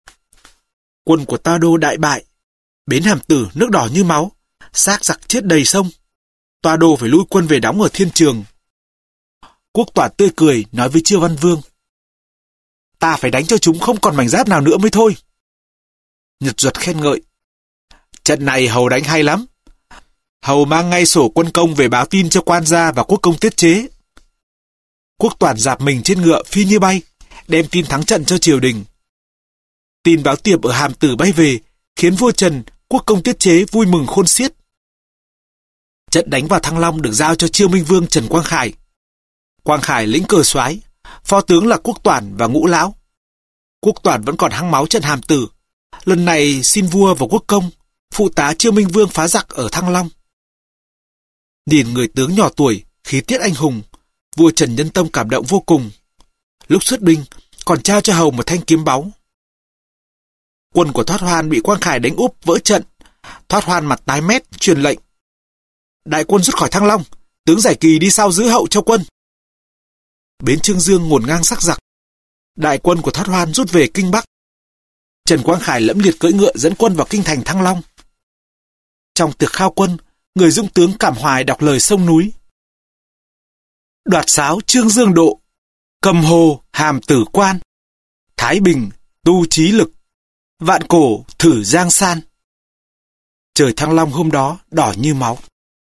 S1: Quân của Ta Đô đại bại, bến Hàm Tử nước đỏ như máu, xác giặc chết đầy sông. Ta Đô phải lui quân về đóng ở Thiên Trường. Quốc Toản tươi cười nói với Chiêu Văn Vương: Ta phải đánh cho chúng không còn mảnh giáp nào nữa mới thôi. Nhật Duật khen ngợi: Trận này Hầu đánh hay lắm. Hầu mang ngay sổ quân công về báo tin cho quan gia và quốc công Tiết Chế. Quốc Toản dạp mình trên ngựa phi như bay, đem tin thắng trận cho triều đình. Tin báo tiệp ở Hàm Tử bay về, khiến vua Trần, quốc công Tiết Chế vui mừng khôn xiết. Trận đánh vào Thăng Long được giao cho Chiêu Minh Vương Trần Quang Khải. Quang Khải lĩnh cờ soái, phó tướng là Quốc Toản và Ngũ Lão. Quốc Toản vẫn còn hăng máu trận Hàm Tử, lần này xin vua và quốc công phụ tá Chiêu Minh Vương phá giặc ở Thăng Long. Nhìn người tướng nhỏ tuổi, khí tiết anh hùng, vua Trần Nhân Tông cảm động vô cùng. Lúc xuất binh còn trao cho Hầu một thanh kiếm báu. Quân của Thoát Hoan bị Quang Khải đánh úp vỡ trận. Thoát Hoan mặt tái mét truyền lệnh: Đại quân rút khỏi Thăng Long, tướng Giải Kỳ đi sau giữ hậu cho quân. Bến Trương Dương ngổn ngang sắc giặc. Đại quân của Thoát Hoan rút về Kinh Bắc. Trần Quang Khải lẫm liệt cưỡi ngựa dẫn quân vào kinh thành Thăng Long. Trong tiệc khao quân, người dũng tướng cảm hoài đọc lời sông núi: Đoạt sáo Trương Dương độ, cầm hồ Hàm Tử quan, Thái Bình tu trí lực, vạn cổ thử giang san. Trời Thăng Long hôm đó đỏ như máu.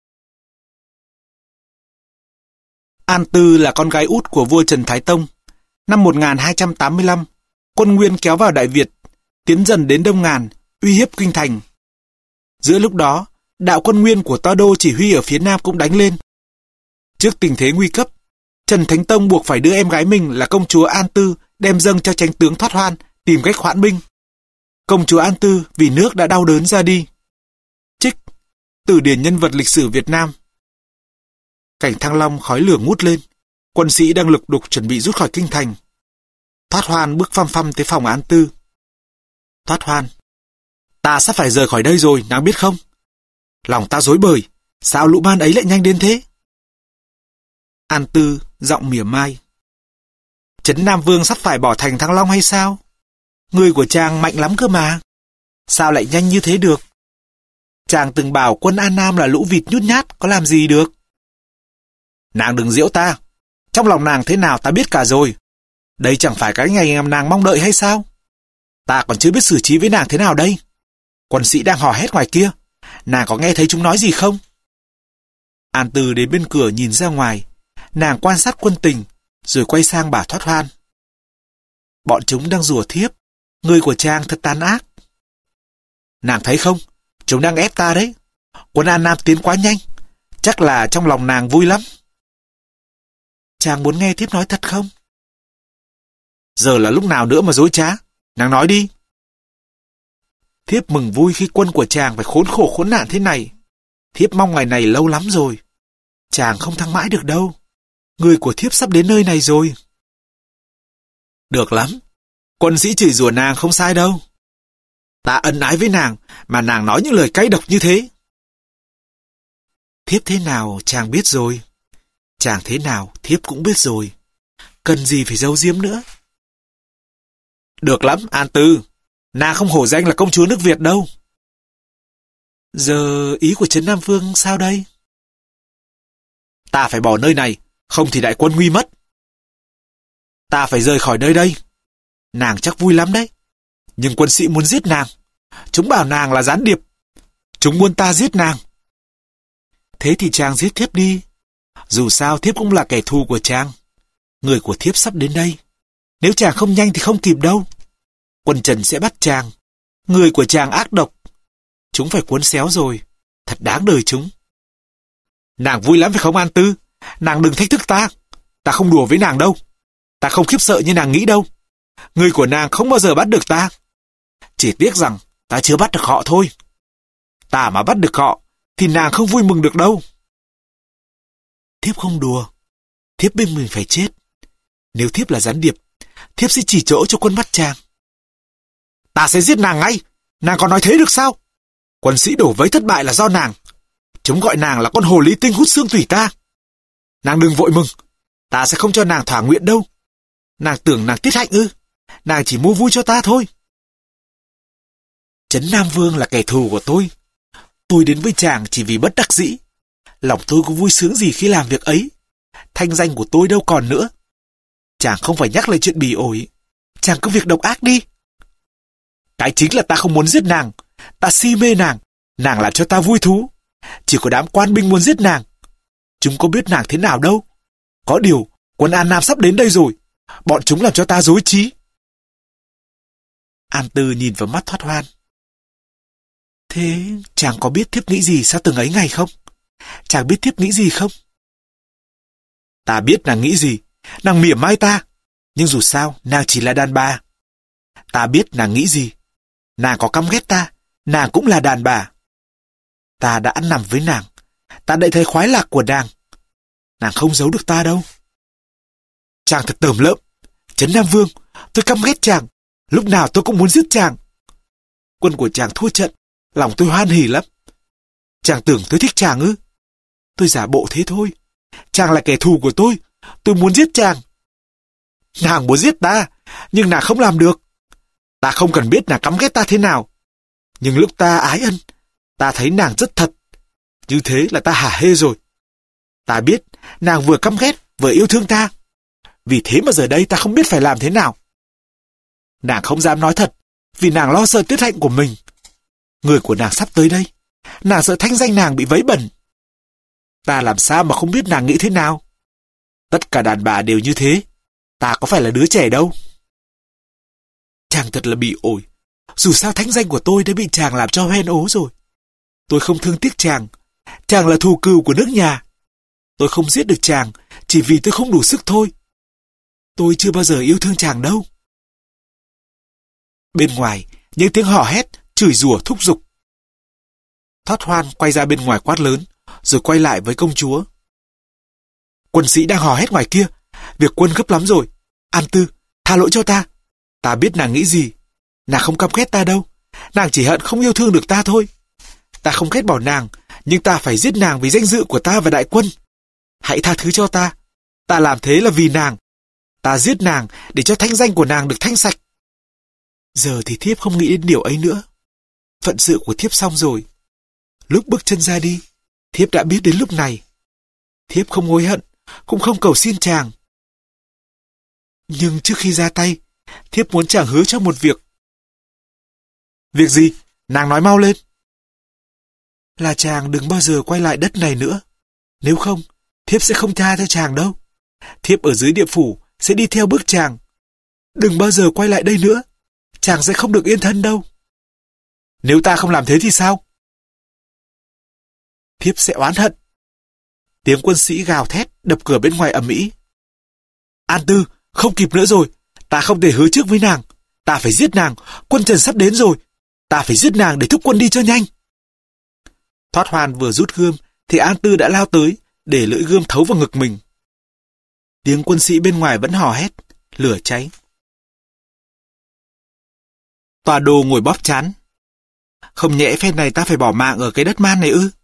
S1: An Tư là con gái út của vua Trần Thái Tông. Năm 1285, quân Nguyên kéo vào Đại Việt, tiến dần đến Đông Ngàn, uy hiếp kinh thành. Giữa lúc đó, đạo quân Nguyên của Ta Đô chỉ huy ở phía Nam cũng đánh lên. Trước tình thế nguy cấp, Trần Thánh Tông buộc phải đưa em gái mình là công chúa An Tư đem dâng cho chánh tướng Thoát Hoan tìm cách hoãn binh. Công chúa An Tư vì nước đã đau đớn ra đi. Trích Từ điển nhân vật lịch sử Việt Nam. Cảnh Thăng Long khói lửa ngút lên, quân sĩ đang lục đục chuẩn bị rút khỏi kinh thành. Thoát Hoan bước phăm phăm tới phòng An Tư. Thoát Hoan: Ta sắp phải rời khỏi đây rồi, nàng biết không? Lòng ta rối bời, sao lũ man ấy lại nhanh đến thế? An Tư giọng mỉa mai: Trấn Nam Vương sắp phải bỏ thành Thăng Long hay sao? Người của chàng mạnh lắm cơ mà, sao lại nhanh như thế được? Chàng từng bảo quân An Nam là lũ vịt nhút nhát, có làm gì được. Nàng đừng giễu ta. Trong lòng nàng thế nào ta biết cả rồi. Đây chẳng phải cái ngày nàng mong đợi hay sao? Ta còn chưa biết xử trí với nàng thế nào đây. Quân sĩ đang hò hét ngoài kia. Nàng có nghe thấy chúng nói gì không? An Tư đến bên cửa nhìn ra ngoài. Nàng quan sát quân tình, rồi quay sang bảo Thoát Hoan. Bọn chúng đang rủa thiếp. Người của chàng thật tàn ác. Nàng thấy không? Chúng đang ép ta đấy. Quân An Nam tiến quá nhanh. Chắc là trong lòng nàng vui lắm. Chàng muốn nghe thiếp nói thật không? Giờ là lúc nào nữa mà dối trá? Nàng nói đi. Thiếp mừng vui khi quân của chàng phải khốn khổ khốn nạn thế này. Thiếp mong ngày này lâu lắm rồi. Chàng không thăng mãi được đâu. Người của thiếp sắp đến nơi này rồi. Được lắm. Quân sĩ chửi rủa nàng không sai đâu. Ta ân ái với nàng mà nàng nói những lời cay độc như thế. Thiếp thế nào chàng biết rồi. Chàng thế nào thiếp cũng biết rồi. Cần gì phải giấu giếm nữa. Được lắm, An Tư. Nàng không hổ danh là công chúa nước Việt đâu. Giờ ý của Trấn Nam Vương sao đây? Ta phải bỏ nơi này, không thì đại quân nguy mất. Ta phải rời khỏi nơi đây. Nàng chắc vui lắm đấy. Nhưng quân sĩ muốn giết nàng. Chúng bảo nàng là gián điệp. Chúng muốn ta giết nàng. Thế thì chàng giết thiếp đi. Dù sao thiếp cũng là kẻ thù của chàng. Người của thiếp sắp đến đây. Nếu chàng không nhanh thì không kịp đâu. Quân Trần sẽ bắt chàng. Người của chàng ác độc. Chúng phải cuốn xéo rồi. Thật đáng đời chúng. Nàng vui lắm phải không An Tư? Nàng đừng thách thức ta. Ta không đùa với nàng đâu. Ta không khiếp sợ như nàng nghĩ đâu. Người của nàng không bao giờ bắt được ta. Chỉ tiếc rằng ta chưa bắt được họ thôi. Ta mà bắt được họ thì nàng không vui mừng được đâu. Thiếp không đùa. Thiếp biết mình phải chết. Nếu thiếp là gián điệp, thiếp sẽ chỉ chỗ cho quân bắt chàng. Ta sẽ giết nàng ngay. Nàng còn nói thế được sao? Quân sĩ đổ vấy thất bại là do nàng. Chúng gọi nàng là con hồ ly tinh hút xương tủy ta. Nàng đừng vội mừng. Ta sẽ không cho nàng thỏa nguyện đâu. Nàng tưởng nàng tiết hạnh ư? Nàng chỉ mua vui cho ta thôi. Trấn Nam Vương là kẻ thù của tôi. Tôi đến với chàng chỉ vì bất đắc dĩ. Lòng tôi có vui sướng gì khi làm việc ấy. Thanh danh của tôi đâu còn nữa. Chàng không phải nhắc lại chuyện bỉ ổi. Chàng cứ việc độc ác đi. Cái chính là ta không muốn giết nàng. Ta si mê nàng. Nàng làm cho ta vui thú. Chỉ có đám quan binh muốn giết nàng. Chúng có biết nàng thế nào đâu. Có điều, quân An Nam sắp đến đây rồi. Bọn chúng làm cho ta rối trí. An Tư nhìn vào mắt Thoát Hoan. Thế chàng có biết thiếp nghĩ gì sau từng ấy ngày không? Chàng biết thiếp nghĩ gì không? Ta biết nàng nghĩ gì. Nàng mỉa mai ta. Nhưng dù sao, nàng chỉ là đàn bà. Ta biết nàng nghĩ gì. Nàng có căm ghét ta. Nàng cũng là đàn bà. Ta đã ăn nằm với nàng. Ta đã thấy khoái lạc của nàng. Nàng không giấu được ta đâu. Chàng thật tởm lợm. Trấn Nam Vương, tôi căm ghét chàng. Lúc nào tôi cũng muốn giết chàng. Quân của chàng thua trận. Lòng tôi hoan hỉ lắm. Chàng tưởng tôi thích chàng ư? Tôi giả bộ thế thôi. Chàng là kẻ thù của tôi. Tôi muốn giết chàng. Nàng muốn giết ta, nhưng nàng không làm được. Ta không cần biết nàng căm ghét ta thế nào. Nhưng lúc ta ái ân, ta thấy nàng rất thật. Như thế là ta hả hê rồi. Ta biết nàng vừa căm ghét vừa yêu thương ta. Vì thế mà giờ đây ta không biết phải làm thế nào. Nàng không dám nói thật, vì nàng lo sợ tiết hạnh của mình. Người của nàng sắp tới đây. Nàng sợ thanh danh nàng bị vấy bẩn. Ta làm sao mà không biết nàng nghĩ thế nào. Tất cả đàn bà đều như thế. Ta có phải là đứa trẻ đâu. Chàng thật là bị ổi. Dù sao thanh danh của tôi đã bị chàng làm cho hoen ố rồi. Tôi không thương tiếc chàng. Chàng là thù cừu của nước nhà. Tôi không giết được chàng chỉ vì tôi không đủ sức thôi. Tôi chưa bao giờ yêu thương chàng đâu. Bên ngoài, những tiếng hò hét, chửi rủa thúc giục. Thoát Hoan quay ra bên ngoài quát lớn, rồi quay lại với công chúa. Quân sĩ đang hò hét ngoài kia. Việc quân gấp lắm rồi. An Tư, tha lỗi cho ta. Ta biết nàng nghĩ gì. Nàng không căm ghét ta đâu. Nàng chỉ hận không yêu thương được ta thôi. Ta không ghét bỏ nàng, nhưng ta phải giết nàng vì danh dự của ta và đại quân. Hãy tha thứ cho ta. Ta làm thế là vì nàng. Ta giết nàng để cho thanh danh của nàng được thanh sạch. Giờ thì thiếp không nghĩ đến điều ấy nữa. Phận sự của thiếp xong rồi. Lúc bước chân ra đi, thiếp đã biết đến lúc này. Thiếp không hối hận, cũng không cầu xin chàng. Nhưng trước khi ra tay, thiếp muốn chàng hứa cho một việc. Việc gì? Nàng nói mau lên. Là chàng đừng bao giờ quay lại đất này nữa. Nếu không, thiếp sẽ không tha cho chàng đâu. Thiếp ở dưới địa phủ sẽ đi theo bước chàng. Đừng bao giờ quay lại đây nữa. Chàng sẽ không được yên thân đâu. Nếu ta không làm thế thì sao? Thiếp sẽ oán hận. Tiếng quân sĩ gào thét, đập cửa bên ngoài ầm ĩ. An Tư, không kịp nữa rồi. Ta không thể hứa trước với nàng. Ta phải giết nàng. Quân Trần sắp đến rồi. Ta phải giết nàng để thúc quân đi cho nhanh. Thoát Hoan vừa rút gươm thì An Tư đã lao tới, để lưỡi gươm thấu vào ngực mình. Tiếng quân sĩ bên ngoài vẫn hò hét, lửa cháy. Tòa Đồ ngồi bóp trán. Không nhẽ phen này ta phải bỏ mạng ở cái đất man này ư?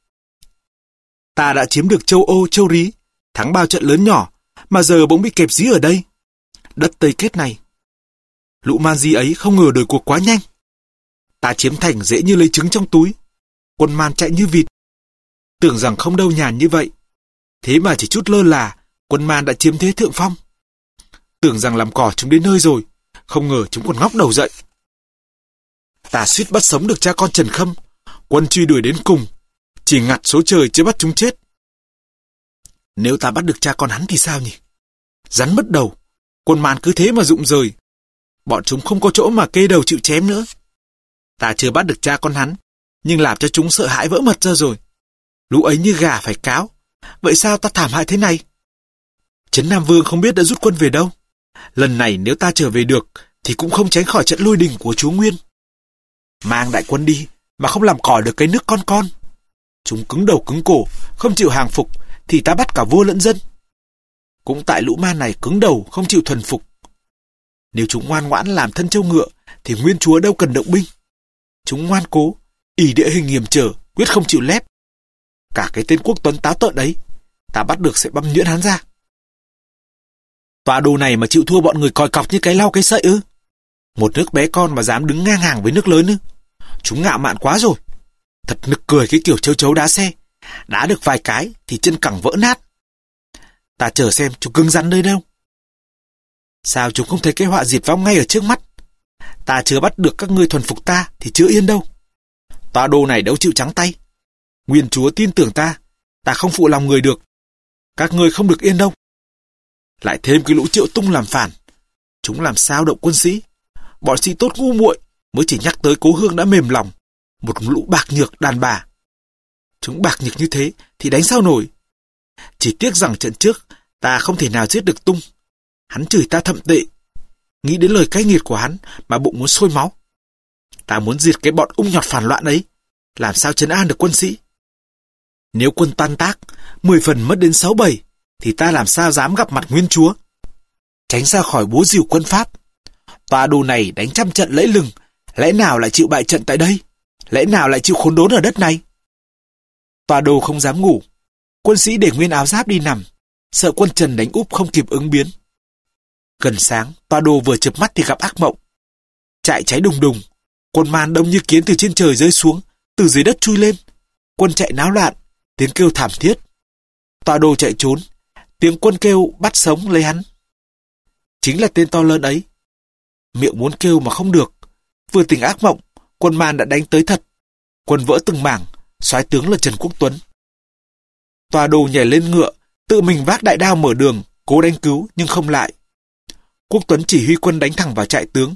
S1: Ta đã chiếm được châu Ô, châu Rí, thắng bao trận lớn nhỏ, mà giờ bỗng bị kẹp dí ở đây. Đất Tây Kết này. Lũ man di ấy không ngờ đổi cuộc quá nhanh. Ta chiếm thành dễ như lấy trứng trong túi. Quân man chạy như vịt. Tưởng rằng không đâu nhàn như vậy. Thế mà chỉ chút lơ là, quân man đã chiếm thế thượng phong. Tưởng rằng làm cỏ chúng đến nơi rồi, không ngờ chúng còn ngóc đầu dậy. Ta suýt bắt sống được cha con Trần Khâm. Quân truy đuổi đến cùng, chỉ ngặt số trời chưa bắt chúng chết. Nếu ta bắt được cha con hắn thì sao nhỉ? Rắn mất đầu, quân man cứ thế mà rụng rời. Bọn chúng không có chỗ mà kê đầu chịu chém nữa. Ta chưa bắt được cha con hắn, nhưng làm cho chúng sợ hãi vỡ mật ra rồi. Lũ ấy như gà phải cáo. Vậy sao ta thảm hại thế này? Trấn Nam Vương không biết đã rút quân về đâu. Lần này nếu ta trở về được thì cũng không tránh khỏi trận lôi đình của chúa Nguyên. Mang đại quân đi mà không làm cỏ được cái nước con. Chúng cứng đầu cứng cổ, không chịu hàng phục thì ta bắt cả vua lẫn dân. Cũng tại lũ man này cứng đầu không chịu thuần phục. Nếu chúng ngoan ngoãn làm thân châu ngựa thì nguyên chúa đâu cần động binh. Chúng ngoan cố, ỷ địa hình hiểm trở, quyết không chịu lép. Cả cái tên Quốc Tuấn táo tợn đấy, ta bắt được sẽ băm nhuyễn hắn ra. Tòa Đồ này mà chịu thua bọn người còi cọc như cái lau cái sậy ư? Một nước bé con mà dám đứng ngang hàng với nước lớn ư? Chúng ngạo mạn quá rồi. Thật nực cười cái kiểu châu chấu đá xe. Đá được vài cái thì chân cẳng vỡ nát. Ta chờ xem chúng cứng rắn nơi đâu. Sao chúng không thấy cái họa diệt vong ngay ở trước mắt? Ta chưa bắt được các ngươi thuần phục ta thì chưa yên đâu. Tòa Đồ này đâu chịu trắng tay. Nguyên chúa tin tưởng ta, ta không phụ lòng người được. Các ngươi không được yên đâu. Lại thêm cái lũ Triệu Tung làm phản. Chúng làm sao động quân sĩ. Bọn sĩ tốt ngu muội mới chỉ nhắc tới cố hương đã mềm lòng. Một lũ bạc nhược đàn bà. Chúng bạc nhược như thế thì đánh sao nổi. Chỉ tiếc rằng trận trước ta không thể nào giết được Tung. Hắn chửi ta thậm tệ. Nghĩ đến lời cay nghiệt của hắn mà bụng muốn sôi máu. Ta muốn diệt cái bọn ung nhọt phản loạn ấy. Làm sao trấn an được quân sĩ? Nếu quân tan tác, 10 phần mất đến 6-7, thì ta làm sao dám gặp mặt nguyên chúa? Tránh ra khỏi búa rìu quân Pháp. Tòa Đồ này đánh trăm trận lẫy lừng, lẽ nào lại chịu bại trận tại đây? Lẽ nào lại chịu khốn đốn ở đất này? Tòa Đồ không dám ngủ. Quân sĩ để nguyên áo giáp đi nằm, sợ quân Trần đánh úp không kịp ứng biến. Gần sáng, Tòa Đồ vừa chợp mắt thì gặp ác mộng. Trại cháy đùng đùng, quân man đông như kiến từ trên trời rơi xuống, từ dưới đất chui lên. Quân chạy náo loạn, tiếng kêu thảm thiết. Tòa Đồ chạy trốn, tiếng quân kêu bắt sống lấy hắn. Chính là tên to lớn ấy. Miệng muốn kêu mà không được. Vừa tỉnh ác mộng, quân man đã đánh tới thật. Quân vỡ từng mảng, soái tướng là Trần Quốc Tuấn. Tòa Đồ nhảy lên ngựa, tự mình vác đại đao mở đường, cố đánh cứu nhưng không lại. Quốc Tuấn chỉ huy quân đánh thẳng vào trại tướng.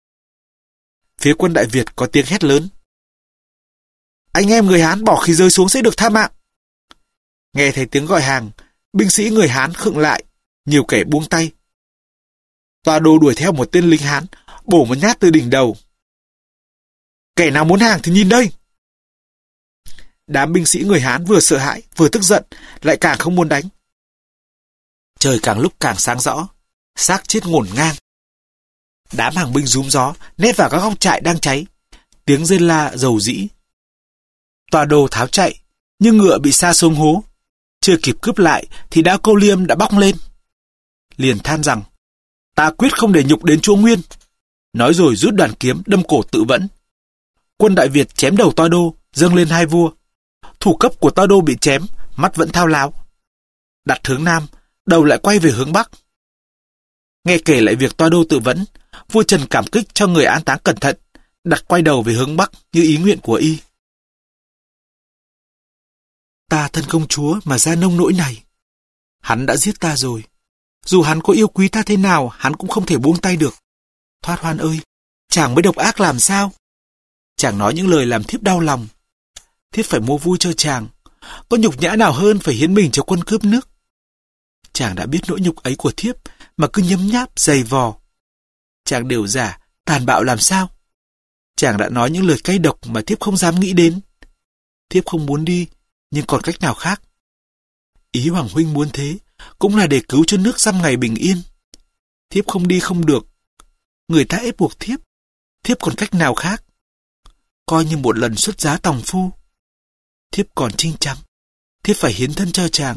S1: Phía quân Đại Việt có tiếng hét lớn. Anh em người Hán bỏ khí rơi xuống sẽ được tha mạng. Nghe thấy tiếng gọi hàng, binh sĩ người Hán khựng lại, nhiều kẻ buông tay. Tòa Đồ đuổi theo một tên lính Hán, bổ một nhát từ đỉnh đầu. Kẻ nào muốn hàng thì nhìn đây. Đám binh sĩ người Hán vừa sợ hãi, vừa tức giận, lại càng không muốn đánh. Trời càng lúc càng sáng rõ, xác chết ngổn ngang. Đám hàng binh rúm gió, nép vào các góc trại đang cháy, tiếng rên la rầu rĩ. Tòa Đồ tháo chạy, nhưng ngựa bị sa xuống hố. Chưa kịp cướp lại thì đã câu liêm đã bóc lên. Liền than rằng, ta quyết không để nhục đến chúa Nguyên. Nói rồi rút đoàn kiếm đâm cổ tự vẫn. Quân Đại Việt chém đầu Tòa Đồ, dâng lên hai vua. Thủ cấp của Toa Đô bị chém, mắt vẫn thao láo. Đặt hướng Nam, đầu lại quay về hướng Bắc. Nghe kể lại việc Toa Đô tự vẫn, vua Trần cảm kích cho người an táng cẩn thận, đặt quay đầu về hướng Bắc như ý nguyện của y. Ta thân công chúa mà ra nông nỗi này. Hắn đã giết ta rồi. Dù hắn có yêu quý ta thế nào, hắn cũng không thể buông tay được. Thoát Hoan ơi, chàng mới độc ác làm sao? Chàng nói những lời làm thiếp đau lòng. Thiếp phải mua vui cho chàng. Có nhục nhã nào hơn phải hiến mình cho quân cướp nước? Chàng đã biết nỗi nhục ấy của thiếp mà cứ nhấm nháp, giày vò. Chàng đều giả, tàn bạo làm sao? Chàng đã nói những lời cay độc mà thiếp không dám nghĩ đến. Thiếp không muốn đi, nhưng còn cách nào khác? Ý Hoàng huynh muốn thế, cũng là để cứu cho nước dăm ngày bình yên. Thiếp không đi không được. Người ta ép buộc thiếp còn cách nào khác? Coi như một lần xuất giá tòng phu. Thiếp còn trinh trắng, thiếp phải hiến thân cho chàng.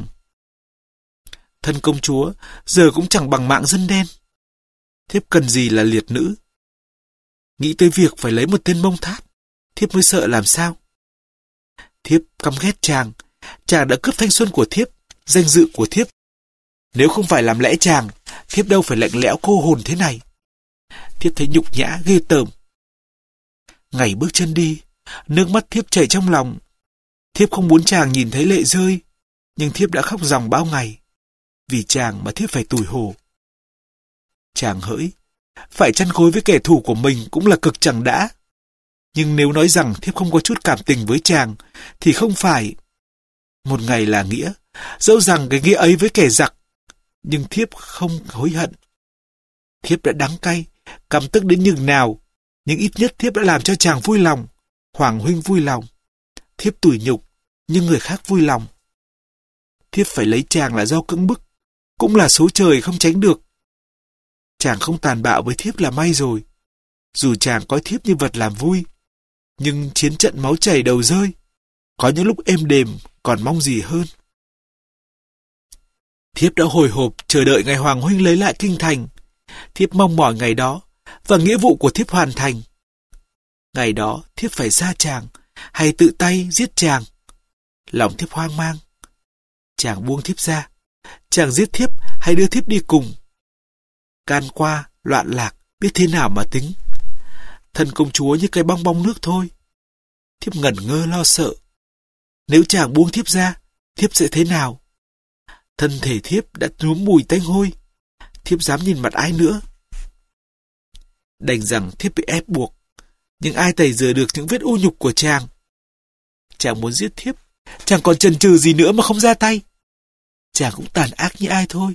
S1: Thân công chúa giờ cũng chẳng bằng mạng dân đen. Thiếp cần gì là liệt nữ? Nghĩ tới việc phải lấy một tên Mông Thát, thiếp mới sợ làm sao? Thiếp căm ghét chàng đã cướp thanh xuân của thiếp, danh dự của thiếp. Nếu không phải làm lẽ chàng, thiếp đâu phải lạnh lẽo cô hồn thế này. Thiếp thấy nhục nhã ghê tởm. Ngày bước chân đi, nước mắt thiếp chảy trong lòng. Thiếp không muốn chàng nhìn thấy lệ rơi, nhưng thiếp đã khóc ròng bao ngày. Vì chàng mà thiếp phải tủi hổ. Chàng hỡi, phải chăn gối với kẻ thù của mình cũng là cực chẳng đã. Nhưng nếu nói rằng thiếp không có chút cảm tình với chàng, thì không phải. Một ngày là nghĩa, dẫu rằng cái nghĩa ấy với kẻ giặc, nhưng thiếp không hối hận. Thiếp đã đắng cay, căm tức đến nhường nào, nhưng ít nhất thiếp đã làm cho chàng vui lòng, Hoàng huynh vui lòng. Thiếp tủi nhục, nhưng người khác vui lòng. Thiếp phải lấy chàng là do cưỡng bức, cũng là số trời không tránh được. Chàng không tàn bạo với thiếp là may rồi. Dù chàng coi thiếp như vật làm vui, nhưng chiến trận máu chảy đầu rơi, có những lúc êm đềm còn mong gì hơn. Thiếp đã hồi hộp chờ đợi ngày Hoàng huynh lấy lại kinh thành. Thiếp mong mỏi ngày đó, và nghĩa vụ của thiếp hoàn thành. Ngày đó thiếp phải xa chàng, hay tự tay giết chàng. Lòng thiếp hoang mang. Chàng buông thiếp ra, chàng giết thiếp hay đưa thiếp đi cùng? Can qua, loạn lạc, biết thế nào mà tính. Thân công chúa như cái bong bong nước thôi. Thiếp ngẩn ngơ lo sợ. Nếu chàng buông thiếp ra, thiếp sẽ thế nào? Thân thể thiếp đã nhuốm mùi tanh hôi. Thiếp dám nhìn mặt ai nữa? Đành rằng thiếp bị ép buộc, nhưng ai tẩy rửa được những vết ô nhục của chàng? Chàng muốn giết thiếp, chàng còn chần chừ gì nữa mà không ra tay? Chàng cũng tàn ác như ai thôi.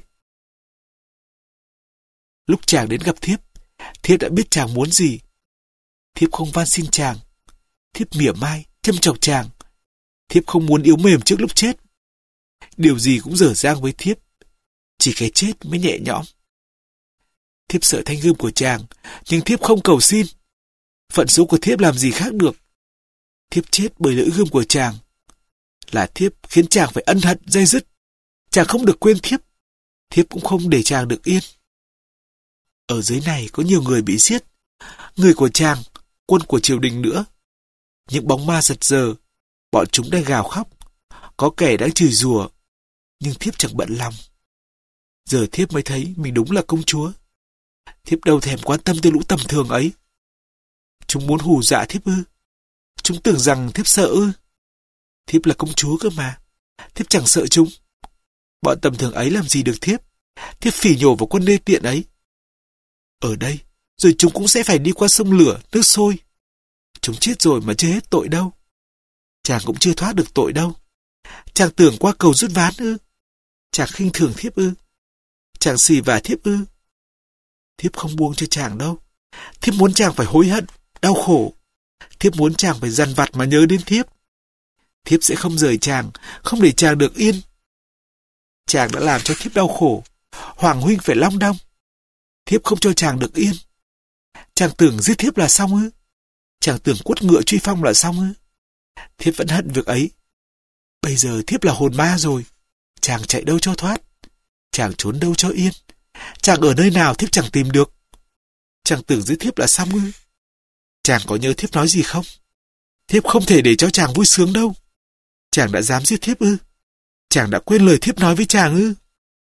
S1: Lúc chàng đến gặp thiếp đã biết chàng muốn gì. Thiếp không van xin chàng, thiếp mỉa mai, châm chọc chàng. Thiếp không muốn yếu mềm trước lúc chết. Điều gì cũng dở dang với thiếp, chỉ cái chết mới nhẹ nhõm. Thiếp sợ thanh gươm của chàng, nhưng thiếp không cầu xin. Phận số của thiếp làm gì khác được. Thiếp chết bởi lưỡi gươm của chàng. Là thiếp khiến chàng phải ân hận day dứt. Chàng không được quên thiếp cũng không để chàng được yên. Ở dưới này có nhiều người bị giết, người của chàng, quân của triều đình nữa. Những bóng ma giật giờ, bọn chúng đang gào khóc, có kẻ đang chửi rủa, nhưng thiếp chẳng bận lòng. Giờ thiếp mới thấy mình đúng là công chúa. Thiếp đâu thèm quan tâm tới lũ tầm thường ấy. Chúng muốn hù dọa thiếp ư? Chúng tưởng rằng thiếp sợ ư? Thiếp là công chúa cơ mà, thiếp chẳng sợ chúng. Bọn tầm thường ấy làm gì được thiếp? Thiếp phỉ nhổ vào quân đê tiện ấy. Ở đây, rồi chúng cũng sẽ phải đi qua sông lửa, nước sôi. Chúng chết rồi mà chưa hết tội đâu. Chàng cũng chưa thoát được tội đâu. Chàng tưởng qua cầu rút ván ư? Chàng khinh thường thiếp ư? Chàng xì vả thiếp ư? Thiếp không buông cho chàng đâu. Thiếp muốn chàng phải hối hận, đau khổ. Thiếp muốn chàng phải dằn vặt mà nhớ đến thiếp. Thiếp sẽ không rời chàng, không để chàng được yên. Chàng đã làm cho thiếp đau khổ. Hoàng huynh phải long đong. Thiếp không cho chàng được yên. Chàng tưởng giết thiếp là xong ư? Chàng tưởng quất ngựa truy phong là xong ư? Thiếp vẫn hận việc ấy. Bây giờ thiếp là hồn ma rồi. Chàng chạy đâu cho thoát? Chàng trốn đâu cho yên? Chàng ở nơi nào thiếp chẳng tìm được? Chàng tưởng giết thiếp là xong ư? Chàng có nhớ thiếp nói gì không? Thiếp không thể để cho chàng vui sướng đâu. Chàng đã dám giết thiếp ư? Chàng đã quên lời thiếp nói với chàng ư?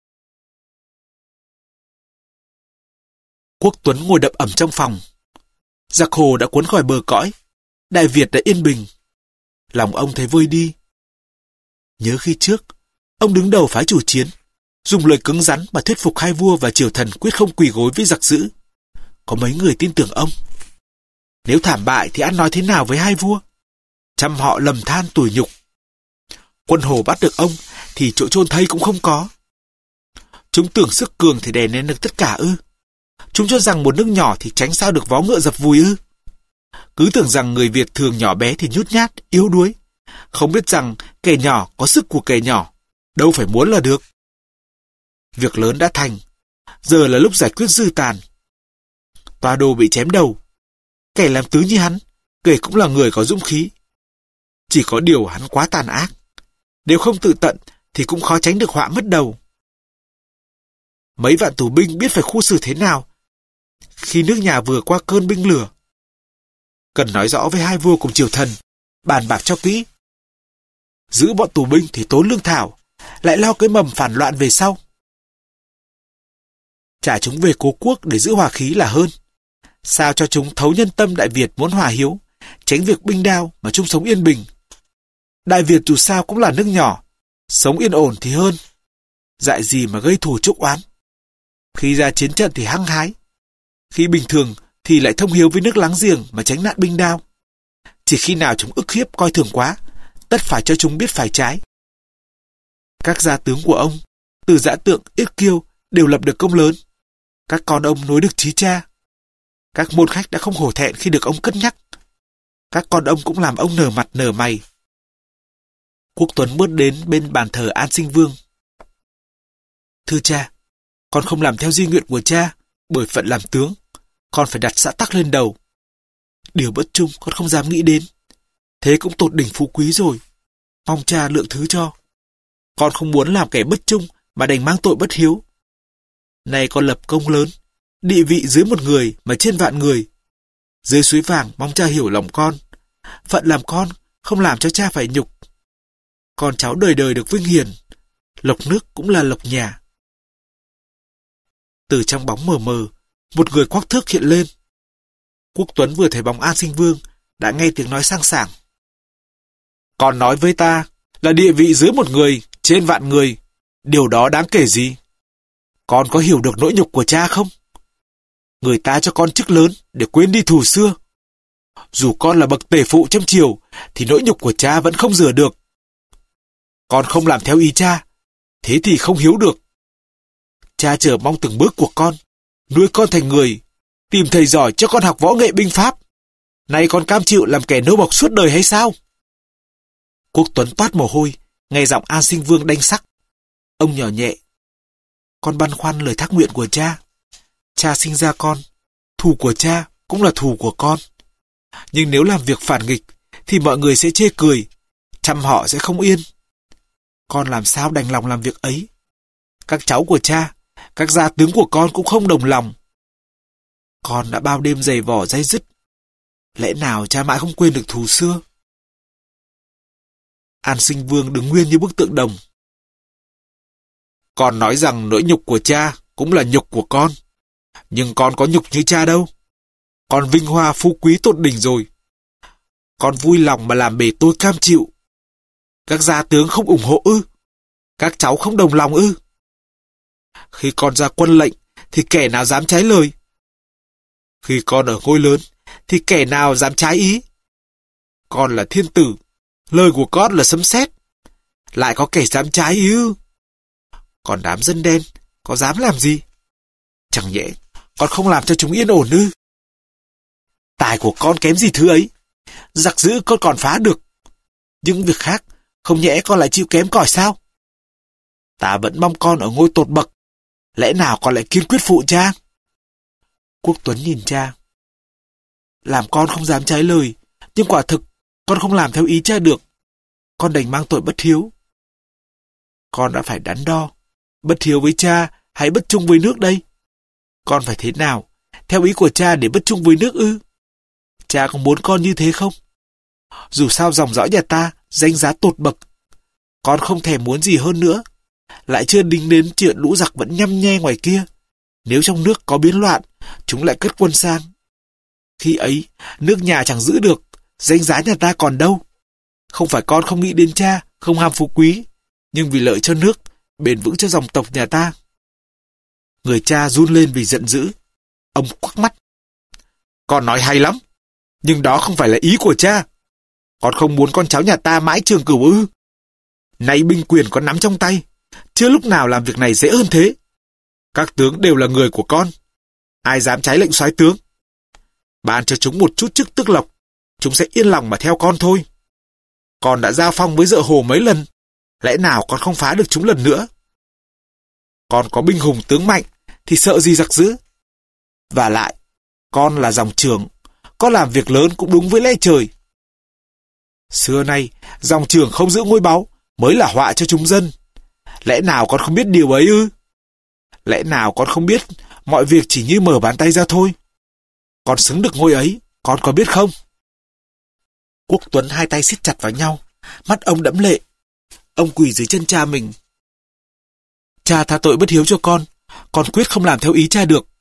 S1: Quốc Tuấn ngồi đập ẩm trong phòng. Giặc Hồ đã cuốn khỏi bờ cõi. Đại Việt đã yên bình. Lòng ông thấy vơi đi. Nhớ khi trước, ông đứng đầu phái chủ chiến, dùng lời cứng rắn mà thuyết phục hai vua và triều thần quyết không quỳ gối với giặc dữ. Có mấy người tin tưởng ông. Nếu thảm bại thì ăn nói thế nào với hai vua? Trăm họ lầm than tủi nhục. Quân Hồ bắt được ông thì chỗ chôn thây cũng không có. Chúng tưởng sức cường thì đè nén được tất cả ư? Chúng cho rằng một nước nhỏ thì tránh sao được vó ngựa dập vùi ư? Cứ tưởng rằng người Việt thường nhỏ bé thì nhút nhát, yếu đuối. Không biết rằng kẻ nhỏ có sức của kẻ nhỏ, đâu phải muốn là được. Việc lớn đã thành, giờ là lúc giải quyết dư tàn. Toa Đô bị chém đầu. Kẻ làm tứ như hắn, kể cũng là người có dũng khí. Chỉ có điều hắn quá tàn ác. Nếu không tự tận thì cũng khó tránh được họa mất đầu. Mấy vạn tù binh biết phải khu xử thế nào khi nước nhà vừa qua cơn binh lửa. Cần nói rõ với hai vua cùng triều thần, bàn bạc cho kỹ. Giữ bọn tù binh thì tốn lương thảo, lại lo cái mầm phản loạn về sau. Trả chúng về cố quốc để giữ hòa khí là hơn. Sao cho chúng thấu nhân tâm Đại Việt muốn hòa hiếu, tránh việc binh đao mà chung sống yên bình. Đại Việt dù sao cũng là nước nhỏ, sống yên ổn thì hơn. Dại gì mà gây thù chuốc oán. Khi ra chiến trận thì hăng hái, khi bình thường thì lại thông hiếu với nước láng giềng mà tránh nạn binh đao. Chỉ khi nào chúng ức hiếp coi thường quá, tất phải cho chúng biết phải trái. Các gia tướng của ông, từ Dã Tượng, Yết Kiêu đều lập được công lớn. Các con ông nối được chí cha. Các môn khách đã không hổ thẹn khi được ông cất nhắc. Các con ông cũng làm ông nở mặt nở mày. Quốc Tuấn bước đến bên bàn thờ An Sinh Vương. Thưa cha, con không làm theo di nguyện của cha, bởi phận làm tướng, con phải đặt xã tắc lên đầu. Điều bất trung con không dám nghĩ đến. Thế cũng tột đỉnh phú quý rồi. Mong cha lượng thứ cho. Con không muốn làm kẻ bất trung mà đành mang tội bất hiếu. Nay con lập công lớn, địa vị dưới một người mà trên vạn người. Dưới suối vàng mong cha hiểu lòng con. Phận làm con không làm cho cha phải nhục. Con cháu đời đời được vinh hiển. Lộc nước cũng là lộc nhà. Từ trong bóng mờ mờ, một người quắc thước hiện lên. Quốc Tuấn vừa thấy bóng An Sinh Vương, đã nghe tiếng nói sang sảng. Con nói với ta là địa vị dưới một người, trên vạn người. Điều đó đáng kể gì? Con có hiểu được nỗi nhục của cha không? Người ta cho con chức lớn để quên đi thù xưa. Dù con là bậc tể phụ trong triều, thì nỗi nhục của cha vẫn không rửa được. Con không làm theo ý cha, thế thì không hiếu được. Cha chờ mong từng bước của con, nuôi con thành người, tìm thầy giỏi cho con học võ nghệ binh pháp. Nay con cam chịu làm kẻ nô bộc suốt đời hay sao? Quốc Tuấn toát mồ hôi, nghe giọng An Sinh Vương đanh sắc. Ông nhỏ nhẹ. Con băn khoăn lời thác nguyện của cha. Cha sinh ra con, thù của cha cũng là thù của con. Nhưng nếu làm việc phản nghịch, thì mọi người sẽ chê cười, trăm họ sẽ không yên. Con làm sao đành lòng làm việc ấy? Các cháu của cha, các gia tướng của con cũng không đồng lòng. Con đã bao đêm giày vò day dứt. Lẽ nào cha mãi không quên được thù xưa? An Sinh Vương đứng nguyên như bức tượng đồng. Con nói rằng nỗi nhục của cha cũng là nhục của con. Nhưng con có nhục như cha đâu. Con vinh hoa phú quý tột đỉnh rồi. Con vui lòng mà làm bề tôi cam chịu. Các gia tướng không ủng hộ ư? Các cháu không đồng lòng ư? Khi con ra quân lệnh thì kẻ nào dám trái lời? Khi con ở ngôi lớn thì kẻ nào dám trái ý? Con là thiên tử, lời của con là sấm sét. Lại có kẻ dám trái ý ư? Còn đám dân đen có dám làm gì? Chẳng nhẽ con không làm cho chúng yên ổn ư? Tài của con kém gì thứ ấy. Giặc dữ con còn phá được. Những việc khác không nhẽ con lại chịu kém cỏi sao? Ta vẫn mong con ở ngôi tột bậc. Lẽ nào con lại kiên quyết phụ cha? Quốc Tuấn nhìn cha. Làm con không dám trái lời, nhưng quả thực con không làm theo ý cha được. Con đành mang tội bất hiếu. Con đã phải đắn đo, bất hiếu với cha hay bất trung với nước đây? Con phải thế nào? Theo ý của cha để bất trung với nước ư? Cha có muốn con như thế không? Dù sao dòng dõi nhà ta danh giá tột bậc, con không thèm muốn gì hơn nữa. Lại chưa tính đến chuyện lũ giặc vẫn nhăm nhe ngoài kia. Nếu trong nước có biến loạn, chúng lại cất quân sang. Khi ấy, nước nhà chẳng giữ được, danh giá nhà ta còn đâu. Không phải con không nghĩ đến cha, không ham phú quý, nhưng vì lợi cho nước, bền vững cho dòng tộc nhà ta. Người cha run lên vì giận dữ. Ông quắc mắt. Con nói hay lắm, nhưng đó không phải là ý của cha. Con không muốn con cháu nhà ta mãi trường cửu ư? Nay binh quyền có nắm trong tay, chưa lúc nào làm việc này dễ hơn thế. Các tướng đều là người của con, ai dám trái lệnh soái tướng? Ban cho chúng một chút chức tước lộc, chúng sẽ yên lòng mà theo con thôi. Con đã giao phong với Dợ Hồ mấy lần, lẽ nào con không phá được chúng lần nữa? Con có binh hùng tướng mạnh thì sợ gì giặc dữ? Và lại, con là dòng trưởng, con làm việc lớn cũng đúng với lẽ trời. Xưa nay, dòng trưởng không giữ ngôi báu mới là họa cho chúng dân. Lẽ nào con không biết điều ấy ư? Lẽ nào con không biết mọi việc chỉ như mở bàn tay ra thôi? Con xứng được ngôi ấy, con có biết không? Quốc Tuấn hai tay siết chặt vào nhau, mắt ông đẫm lệ. Ông quỳ dưới chân cha mình. Cha tha tội bất hiếu cho con quyết không làm theo ý cha được.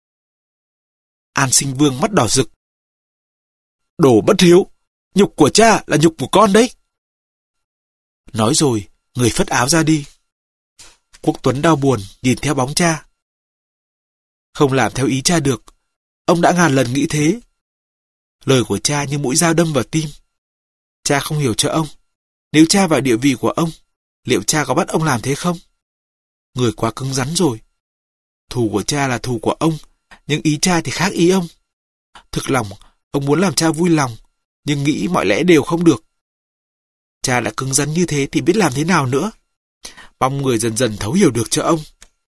S1: An Sinh Vương mắt đỏ rực. Đồ bất hiếu, nhục của cha là nhục của con đấy. Nói rồi, người phất áo ra đi. Quốc Tuấn đau buồn nhìn theo bóng cha. Không làm theo ý cha được, ông đã ngàn lần nghĩ thế. Lời của cha như mũi dao đâm vào tim. Cha không hiểu cho ông. Nếu cha vào địa vị của ông, liệu cha có bắt ông làm thế không? Người quá cứng rắn rồi. Thù của cha là thù của ông, nhưng ý cha thì khác ý ông. Thực lòng, ông muốn làm cha vui lòng, nhưng nghĩ mọi lẽ đều không được. Cha đã cứng rắn như thế thì biết làm thế nào nữa. Mong người dần dần thấu hiểu được cho ông.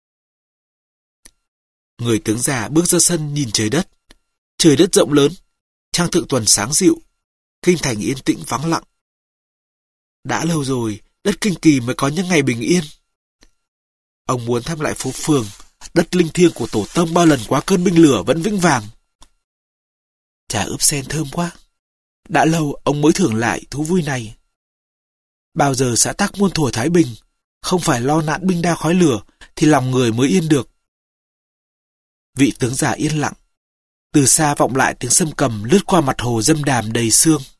S1: Người tướng già bước ra sân nhìn trời đất. Trời đất rộng lớn, trăng thượng tuần sáng dịu, kinh thành yên tĩnh vắng lặng. Đã lâu rồi, đất Kinh Kỳ mới có những ngày bình yên. Ông muốn thăm lại phố phường, đất linh thiêng của tổ tông bao lần qua cơn binh lửa vẫn vững vàng. Trà ướp sen thơm quá. Đã lâu ông mới thưởng lại thú vui này. Bao giờ xã tắc muôn thuở thái bình, không phải lo nạn binh đao khói lửa thì lòng người mới yên được. Vị tướng già yên lặng. Từ xa vọng lại tiếng sâm cầm lướt qua mặt hồ dâm đàm đầy sương.